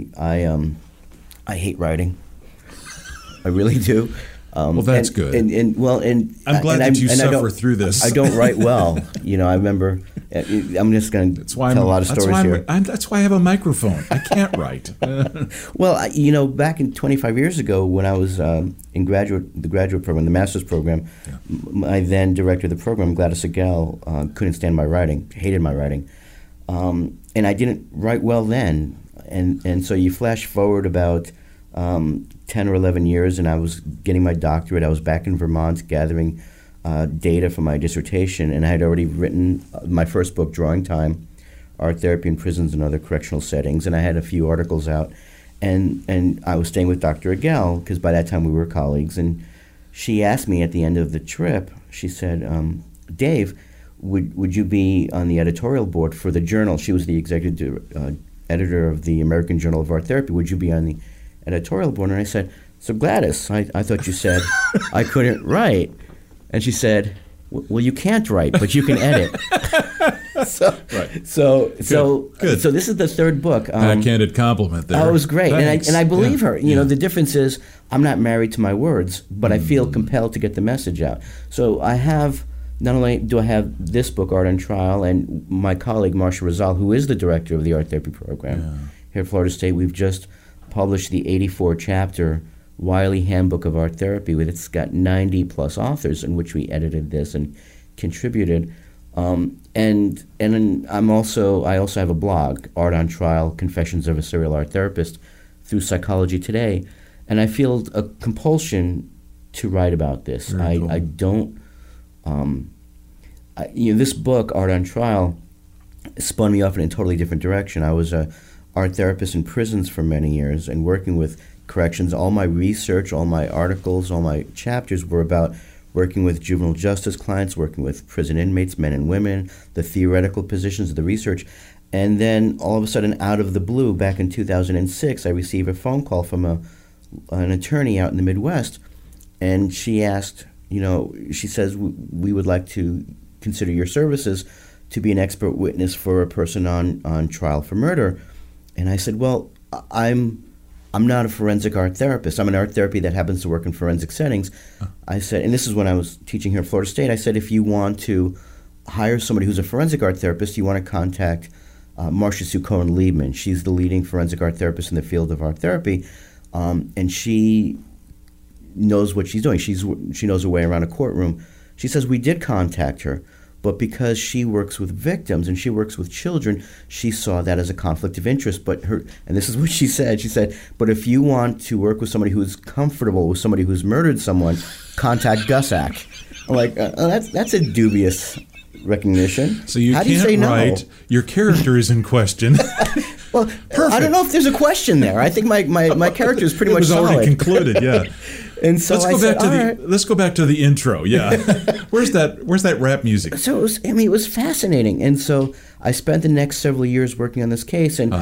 hate writing. I really do. Well, that's good. And I'm glad that you suffer through this. I don't write well. I remember. I'm just going to tell a lot of stories here. That's why I have a microphone. I can't write. Well, back in 25 years ago, when I was in the graduate program, the master's program, my then director of the program, Gladys Agel, couldn't stand my writing, hated my writing, and I didn't write well then. And so you flash forward about 10 or 11 years, and I was getting my doctorate. I was back in Vermont gathering data for my dissertation, and I had already written my first book, Drawing Time, Art Therapy in Prisons and Other Correctional Settings, and I had a few articles out. And I was staying with Dr. Agel, because by that time we were colleagues, and she asked me at the end of the trip, she said, Dave, would you be on the editorial board for the journal? She was the executive editor of the American Journal of Art Therapy. Would you be on the editorial board? And I said, so Gladys, I thought you said I couldn't write. And she said, well, you can't write, but you can edit. So this is the third book. Backhanded compliment there. Oh, it was great. Thanks. And I believe her. The difference is I'm not married to my words, but I feel compelled to get the message out. So I have, not only do I have this book, Art on Trial, and my colleague, Marcia Rizal, who is the director of the Art Therapy program here at Florida State. We've just published the 84-chapter Wiley Handbook of Art Therapy. It's got 90-plus authors in which we edited this and contributed. And I also have a blog, Art on Trial, Confessions of a Serial Art Therapist, through Psychology Today. And I feel a compulsion to write about this. Very cool. I don't... this book, Art on Trial, spun me off in a totally different direction. I was a art therapist in prisons for many years and working with corrections. All my research, all my articles, all my chapters were about working with juvenile justice clients, working with prison inmates, men and women, the theoretical positions of the research. And then all of a sudden, out of the blue, back in 2006, I received a phone call from an attorney out in the Midwest, and she asked, she says, we would like to consider your services to be an expert witness for a person on trial for murder. And I said, well, I'm not a forensic art therapist. I'm an art therapy that happens to work in forensic settings. I said, and this is when I was teaching here at Florida State, I said, if you want to hire somebody who's a forensic art therapist, you want to contact Marcia Sue Cohen-Liebman. She's the leading forensic art therapist in the field of art therapy, and she knows what she's doing. She knows her way around a courtroom. She says, we did contact her, but because she works with victims and she works with children, she saw that as a conflict of interest. But and this is what she said, but if you want to work with somebody who's comfortable with somebody who's murdered someone, contact Gussack. I'm like, that's a dubious recognition. So you How can't do you say no? write. Your character is in question. Well, perfect. I don't know if there's a question there. I think my character is pretty much solid. It was already concluded, yeah. And so let's go back to the intro. Yeah, where's that rap music? So it was fascinating, and so I spent the next several years working on this case, and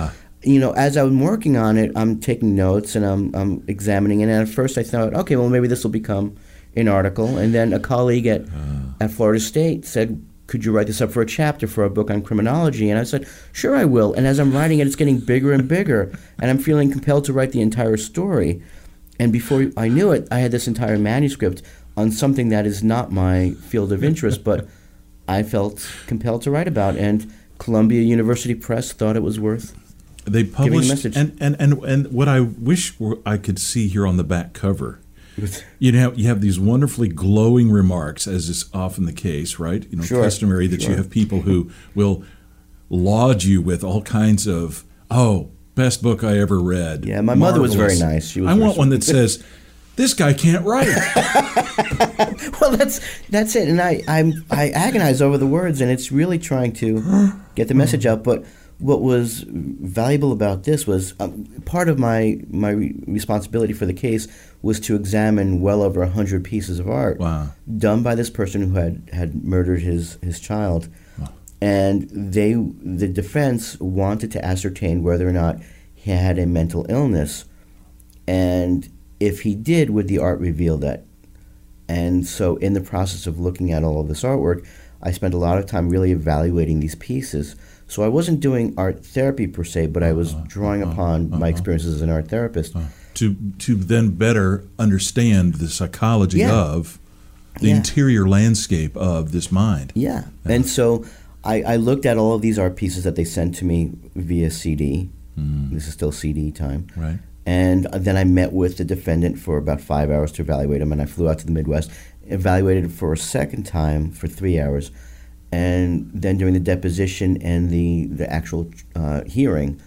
as I'm working on it, I'm taking notes and I'm examining it. And at first, I thought, okay, well maybe this will become an article, and then a colleague at Florida State said, could you write this up for a chapter for a book on criminology? And I said, sure, I will. And as I'm writing it, it's getting bigger and bigger, and I'm feeling compelled to write the entire story. And before I knew it, I had this entire manuscript on something that is not my field of interest, but I felt compelled to write about. And Columbia University Press thought it was worth They published, message. And what I wish I could see here on the back cover, you have these wonderfully glowing remarks, as is often the case, right? Customary that you have people who will laud you with all kinds of, best book I ever read. Yeah, my mother was very nice. I want one that says, this guy can't write. Well, that's it. And I agonize over the words, and it's really trying to get the message out. But what was valuable about this was part of my responsibility for the case was to examine well over 100 pieces of art done by this person who had murdered his child. Wow. And the defense wanted to ascertain whether or not he had a mental illness. And if he did, would the art reveal that? And so in the process of looking at all of this artwork, I spent a lot of time really evaluating these pieces. So I wasn't doing art therapy per se, but I was drawing upon my experiences as an art therapist. To then better understand the psychology of the interior landscape of this mind. Yeah. And so I looked at all of these art pieces that they sent to me via CD. This is still CD time. Right. And then I met with the defendant for about 5 hours to evaluate him, and I flew out to the Midwest, evaluated for a second time for 3 hours. And then during the deposition and the actual hearing,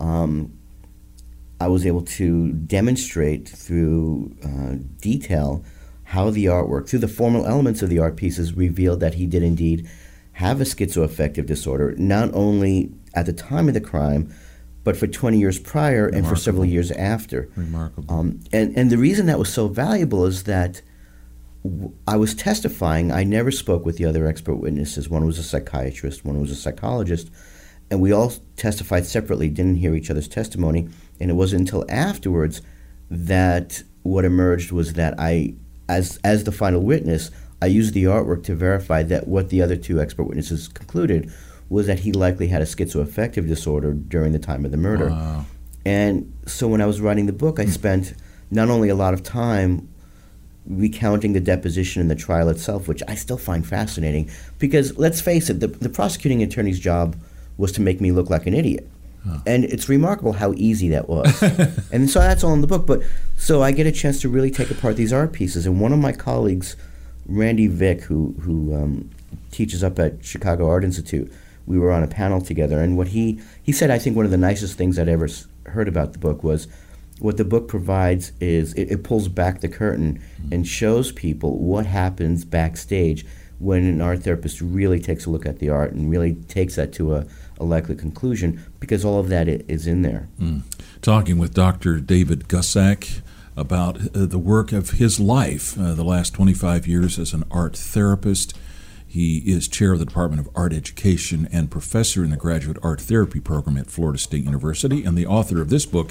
I was able to demonstrate through detail how the artwork, through the formal elements of the art pieces, revealed that he did indeed have a schizoaffective disorder, not only at the time of the crime, but for 20 years prior and for several years after. Remarkable. And the reason that was so valuable is that I was testifying. I never spoke with the other expert witnesses. One was a psychiatrist, one was a psychologist, and we all testified separately, didn't hear each other's testimony. And it wasn't until afterwards that what emerged was that I, as the final witness, I used the artwork to verify that what the other two expert witnesses concluded was that he likely had a schizoaffective disorder during the time of the murder. Wow. And so when I was writing the book, I spent not only a lot of time recounting the deposition and the trial itself, which I still find fascinating, because let's face it, the prosecuting attorney's job was to make me look like an idiot. And it's remarkable how easy that was. And so that's all in the book. But so I get a chance to really take apart these art pieces. And one of my colleagues, Randy Vick, who teaches up at Chicago Art Institute, we were on a panel together. And what he said, I think one of the nicest things I'd ever heard about the book was what the book provides is it pulls back the curtain and shows people what happens backstage when an art therapist really takes a look at the art and really takes that to a likely conclusion, because all of that is in there. Talking with Dr. David Gusak about the work of his life, the last 25 years as an art therapist. He is chair of the Department of Art Education and professor in the Graduate Art Therapy program at Florida State University, and the author of this book,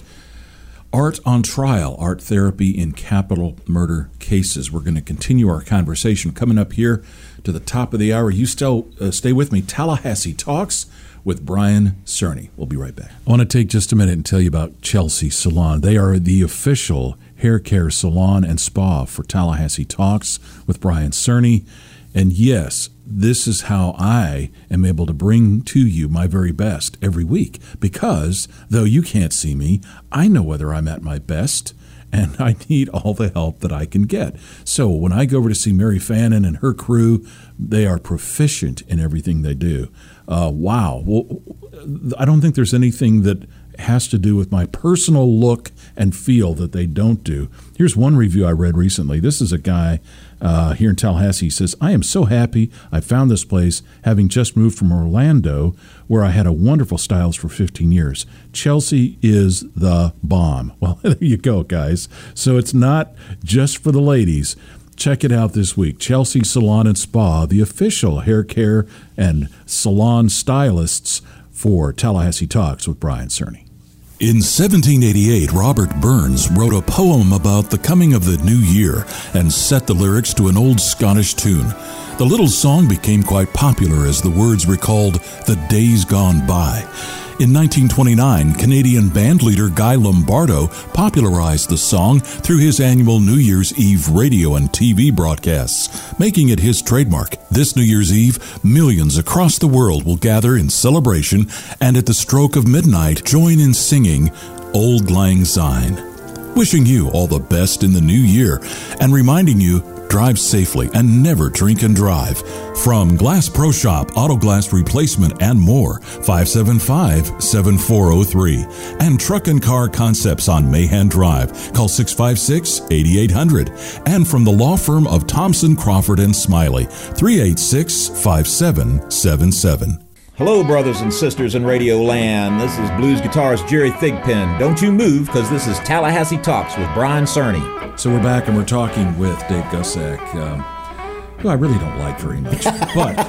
Art on Trial, Art Therapy in Capital Murder Cases. We're going to continue our conversation coming up here to the top of the hour. You still stay with me. Tallahassee Talks with Brian Cerny. We'll be right back. I want to take just a minute and tell you about Chelsea Salon. They are the official hair care salon and spa for Tallahassee Talks with Brian Cerny. And yes, this is how I am able to bring to you my very best every week, because though you can't see me, I know whether I'm at my best, and I need all the help that I can get. So when I go over to see Mary Fannin and her crew, they are proficient in everything they do. Wow. Well, I don't think there's anything that has to do with my personal look and feel that they don't do. Here's one review I read recently. This is a guy here in Tallahassee. He says, I am so happy I found this place, having just moved from Orlando, where I had a wonderful stylist for 15 years. Chelsea is the bomb. Well, there you go, guys. So it's not just for the ladies. Check it out this week. Chelsea Salon and Spa, the official hair care and salon stylists for Tallahassee Talks with Brian Cerny. In 1788, Robert Burns wrote a poem about the coming of the new year and set the lyrics to an old Scottish tune. The little song became quite popular as the words recalled the days gone by. In 1929, Canadian bandleader Guy Lombardo popularized the song through his annual New Year's Eve radio and TV broadcasts, making it his trademark. This New Year's Eve, millions across the world will gather in celebration and at the stroke of midnight join in singing Auld Lang Syne. Wishing you all the best in the new year and reminding you, drive safely and never drink and drive. From Glass Pro Shop, Auto Glass Replacement, and more, 575-7403. And Truck and Car Concepts on Mahan Drive. Call 656-8800. And from the law firm of Thompson, Crawford, and Smiley, 386-5777. Hello, brothers and sisters in Radio Land. This is blues guitarist Jerry Thigpen. Don't you move, because this is Tallahassee Talks with Brian Cerny. So we're back and we're talking with Dave Gusak, who I really don't like very much, but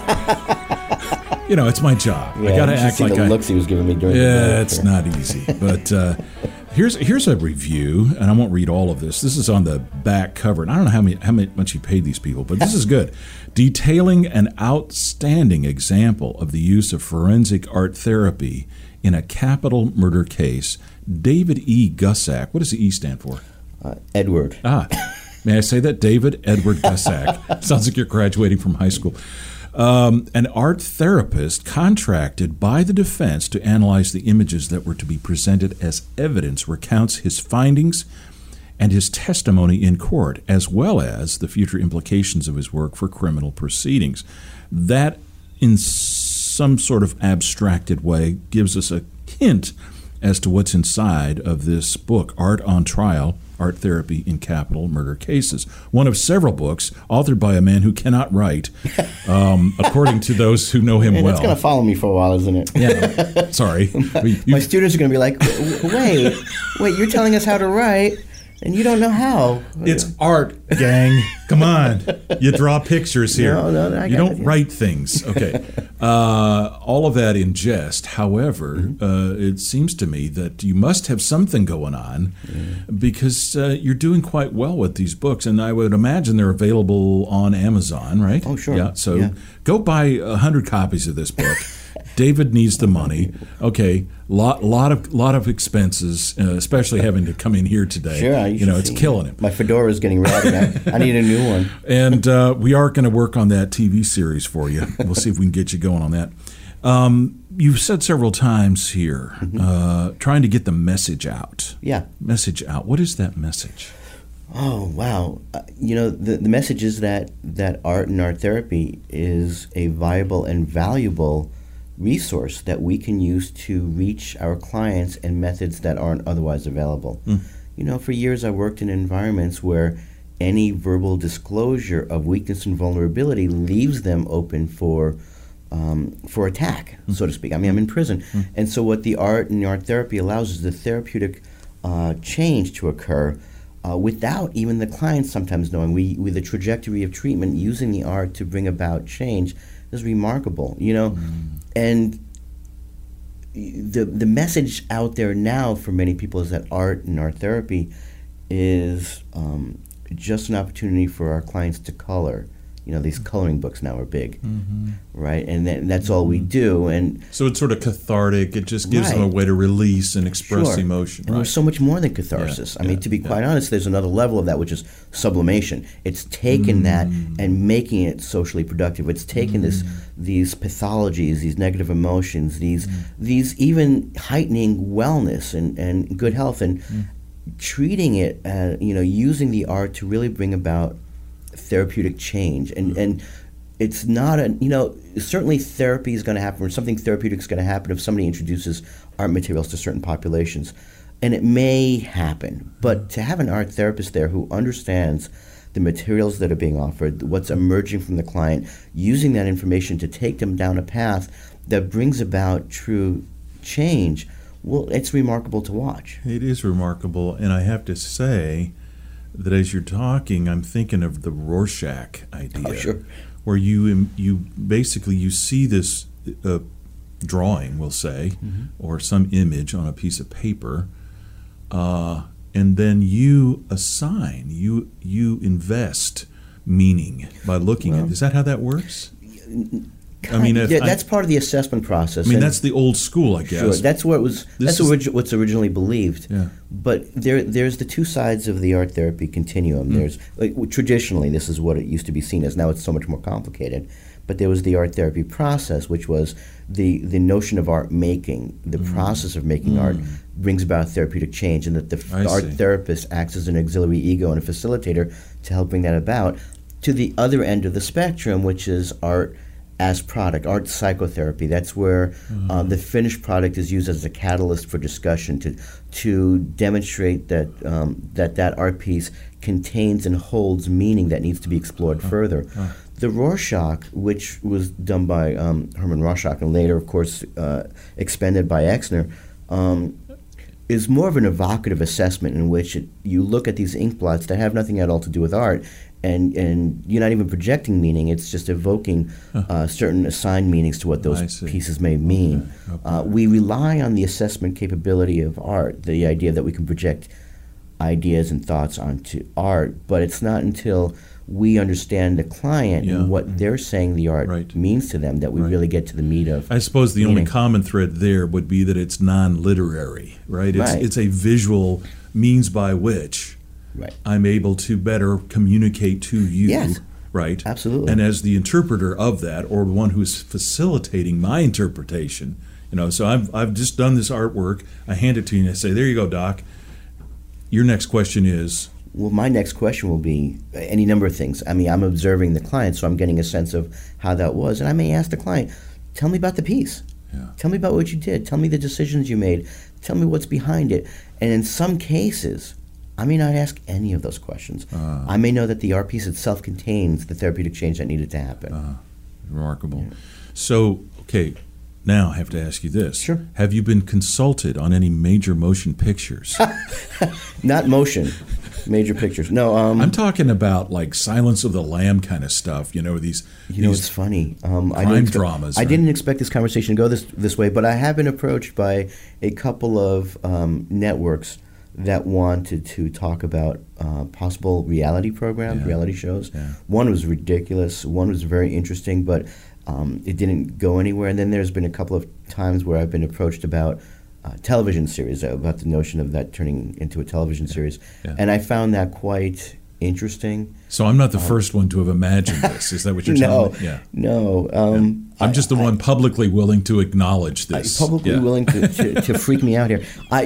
it's my job. Yeah, I got to act like the looks he was giving me during the Yeah, it's not easy. But here's a review, and I won't read all of this. This is on the back cover, and I don't know how much you paid these people, but this is good. Detailing an outstanding example of the use of forensic art therapy in a capital murder case, David E. Gusak. What does the E stand for? Edward. May I say that? David Edward Gusak. Sounds like you're graduating from high school. An art therapist contracted by the defense to analyze the images that were to be presented as evidence recounts his findings and his testimony in court, as well as the future implications of his work for criminal proceedings. That, in some sort of abstracted way, gives us a hint as to what's inside of this book, Art on Trial, Art Therapy in Capital Murder Cases. One of several books authored by a man who cannot write, according to those who know him well. It's going to follow me for a while, isn't it? Yeah. Sorry. My students are going to be like, wait, you're telling us how to write, and you don't know how. It's art, gang. Come on. You draw pictures here. No, you don't write things. Okay. All of that in jest. However, it seems to me that you must have something going on because you're doing quite well with these books, and I would imagine they're available on Amazon, right? Oh, sure. Yeah. So go buy 100 copies of this book. David needs the money. Okay, lot of expenses, especially having to come in here today. Sure, it's killing him. My fedora is getting ratted. I need a new one. And we are going to work on that TV series for you. We'll see if we can get you going on that. You've said several times here, trying to get the message out. Yeah, message out. What is that message? Oh, wow. The message is that art and art therapy is a viable and valuable resource that we can use to reach our clients in methods that aren't otherwise available. For years I worked in environments where any verbal disclosure of weakness and vulnerability leaves them open for attack, so to speak. I mean, I'm in prison. And so what the art and the art therapy allows is the therapeutic change to occur without even the client sometimes knowing. With the trajectory of treatment, using the art to bring about change is remarkable, And the message out there now for many people is that art and art therapy is just an opportunity for our clients to color. These coloring books now are big, right? And that's all we do. And so it's sort of cathartic. It just gives them a way to release and express emotion. And there's so much more than catharsis. I mean, to be quite honest, there's another level of that, which is sublimation. It's taken that and making it socially productive. It's taken these pathologies, these negative emotions, these even heightening wellness and good health, and treating it, using the art to really bring about therapeutic change. And it's not certainly therapy is going to happen, or something therapeutic is going to happen if somebody introduces art materials to certain populations, and it may happen. But to have an art therapist there who understands the materials that are being offered, what's emerging from the client, using that information to take them down a path that brings about true change, well, it's remarkable to watch. It is remarkable, and I have to say that as you're talking, I'm thinking of the Rorschach idea, where you basically you see this drawing, we'll say, or some image on a piece of paper, and then you assign, you invest meaning by looking at it. Is that how that works? I mean, that's part of the assessment process. I mean, that's the old school, I guess. Sure, that's what was. What's originally believed. Yeah. But there's the two sides of the art therapy continuum. There's traditionally, this is what it used to be seen as. Now it's so much more complicated. But there was the art therapy process, which was the notion of art making. The process of making art brings about therapeutic change, and that the art therapist acts as an auxiliary ego and a facilitator to help bring that about. To the other end of the spectrum, which is art as product, art psychotherapy. That's where the finished product is used as a catalyst for discussion to demonstrate that that art piece contains and holds meaning that needs to be explored further. The Rorschach, which was done by Herman Rorschach and later, of course, expanded by Exner, is more of an evocative assessment in which you look at these ink blots that have nothing at all to do with art, and you're not even projecting meaning. It's just evoking certain assigned meanings to what those pieces may mean. Okay. We rely on the assessment capability of art, the idea that we can project ideas and thoughts onto art, but it's not until we understand the client and what they're saying the art means to them that we really get to the meat of. I suppose the only common thread there would be that it's non-literary, right? It's a visual means by which I'm able to better communicate to you. Yes. Right? Absolutely. And as the interpreter of that, or the one who's facilitating my interpretation, so I've just done this artwork, I hand it to you and I say, there you go, Doc. Your next question is? Well, my next question will be any number of things. I mean, I'm observing the client, so I'm getting a sense of how that was. And I may ask the client, tell me about the piece. Yeah. Tell me about what you did. Tell me the decisions you made. Tell me what's behind it. And in some cases, I may not ask any of those questions. I may know that the art piece itself contains the therapeutic change that needed to happen. Remarkable. Yeah. So, okay, now I have to ask you this. Sure. Have you been consulted on any major motion pictures? Not motion. Major pictures. No, I'm talking about like Silence of the Lamb kind of stuff. These. It's funny. Crime dramas. I didn't expect this conversation to go this way, but I have been approached by a couple of networks that wanted to talk about possible reality programs, reality shows. Yeah. One was ridiculous. One was very interesting, but it didn't go anywhere. And then there's been a couple of times where I've been approached about television series, about the notion of that turning into a television series. Yeah. And I found that quite interesting. So I'm not the first one to have imagined this. Is that what you're telling me? Yeah. No. I'm just the one publicly willing to acknowledge this. Publicly willing to freak me out here. I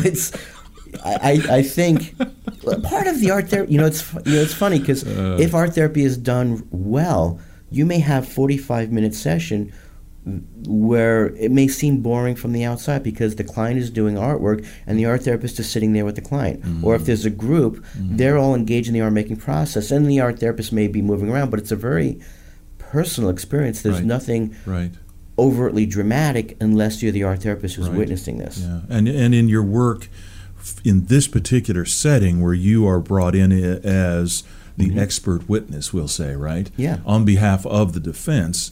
think part of the art therapy, it's funny because if art therapy is done well, you may have 45-minute session where it may seem boring from the outside because the client is doing artwork and the art therapist is sitting there with the client. Or if there's a group, they're all engaged in the art-making process, and the art therapist may be moving around, but it's a very personal experience. There's nothing overtly dramatic unless you're the art therapist who's witnessing this. Yeah. And in your work, in this particular setting where you are brought in as the expert witness, we'll say, right? Yeah. On behalf of the defense,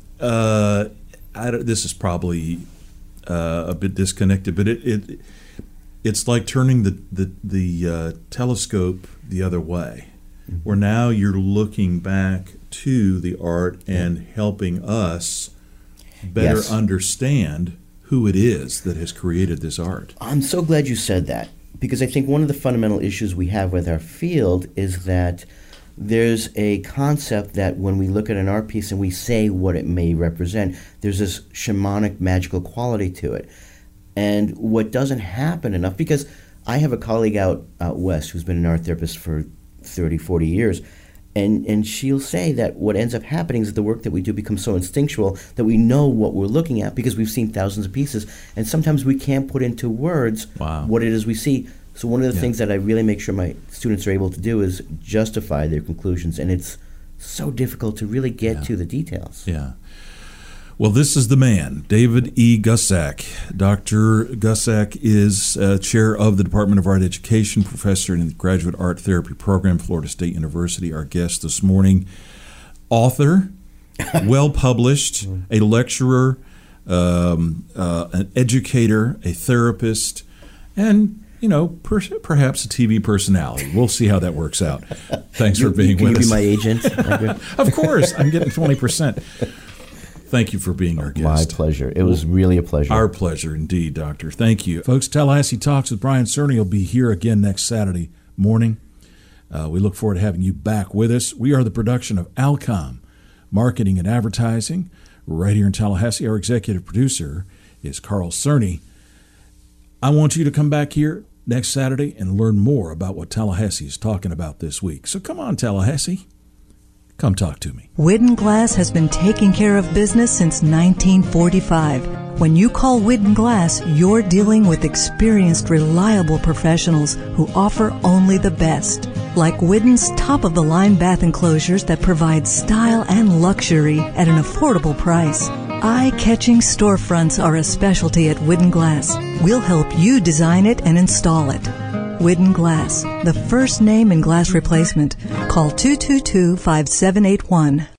this is probably a bit disconnected, but it's like turning the telescope the other way, where now you're looking back to the art and helping us better understand who it is that has created this art. I'm so glad you said that, because I think one of the fundamental issues we have with our field is that there's a concept that when we look at an art piece and we say what it may represent, there's this shamanic, magical quality to it. And what doesn't happen enough, because I have a colleague out west who's been an art therapist for 30, 40 years, and she'll say that what ends up happening is that the work that we do becomes so instinctual that we know what we're looking at because we've seen thousands of pieces, and sometimes we can't put into words what it is we see. So one of the things that I really make sure my students are able to do is justify their conclusions, and it's so difficult to really get to the details. Yeah. Well, this is the man, David E. Gusak. Dr. Gusak is chair of the Department of Art Education, professor in the Graduate Art Therapy Program, Florida State University. Our guest this morning, author, well-published, a lecturer, an educator, a therapist, and perhaps a TV personality. We'll see how that works out. Thanks for being with us. Can you be my agent? Of course. I'm getting 20%. Thank you for being our guest. My pleasure. It was really a pleasure. Our pleasure indeed, Doctor. Thank you. Folks, Tallahassee Talks with Brian Cerny will be here again next Saturday morning. We look forward to having you back with us. We are the production of Alcom Marketing and Advertising right here in Tallahassee. Our executive producer is Carl Cerny. I want you to come back here next Saturday and learn more about what Tallahassee is talking about this week. So come on, Tallahassee. Come talk to me. Widden Glass has been taking care of business since 1945. When you call Widden Glass, you're dealing with experienced, reliable professionals who offer only the best. Like Widden's top-of-the-line bath enclosures that provide style and luxury at an affordable price. Eye-catching storefronts are a specialty at Widden Glass. We'll help you design it and install it. Widden Glass, the first name in glass replacement. Call 222-5781.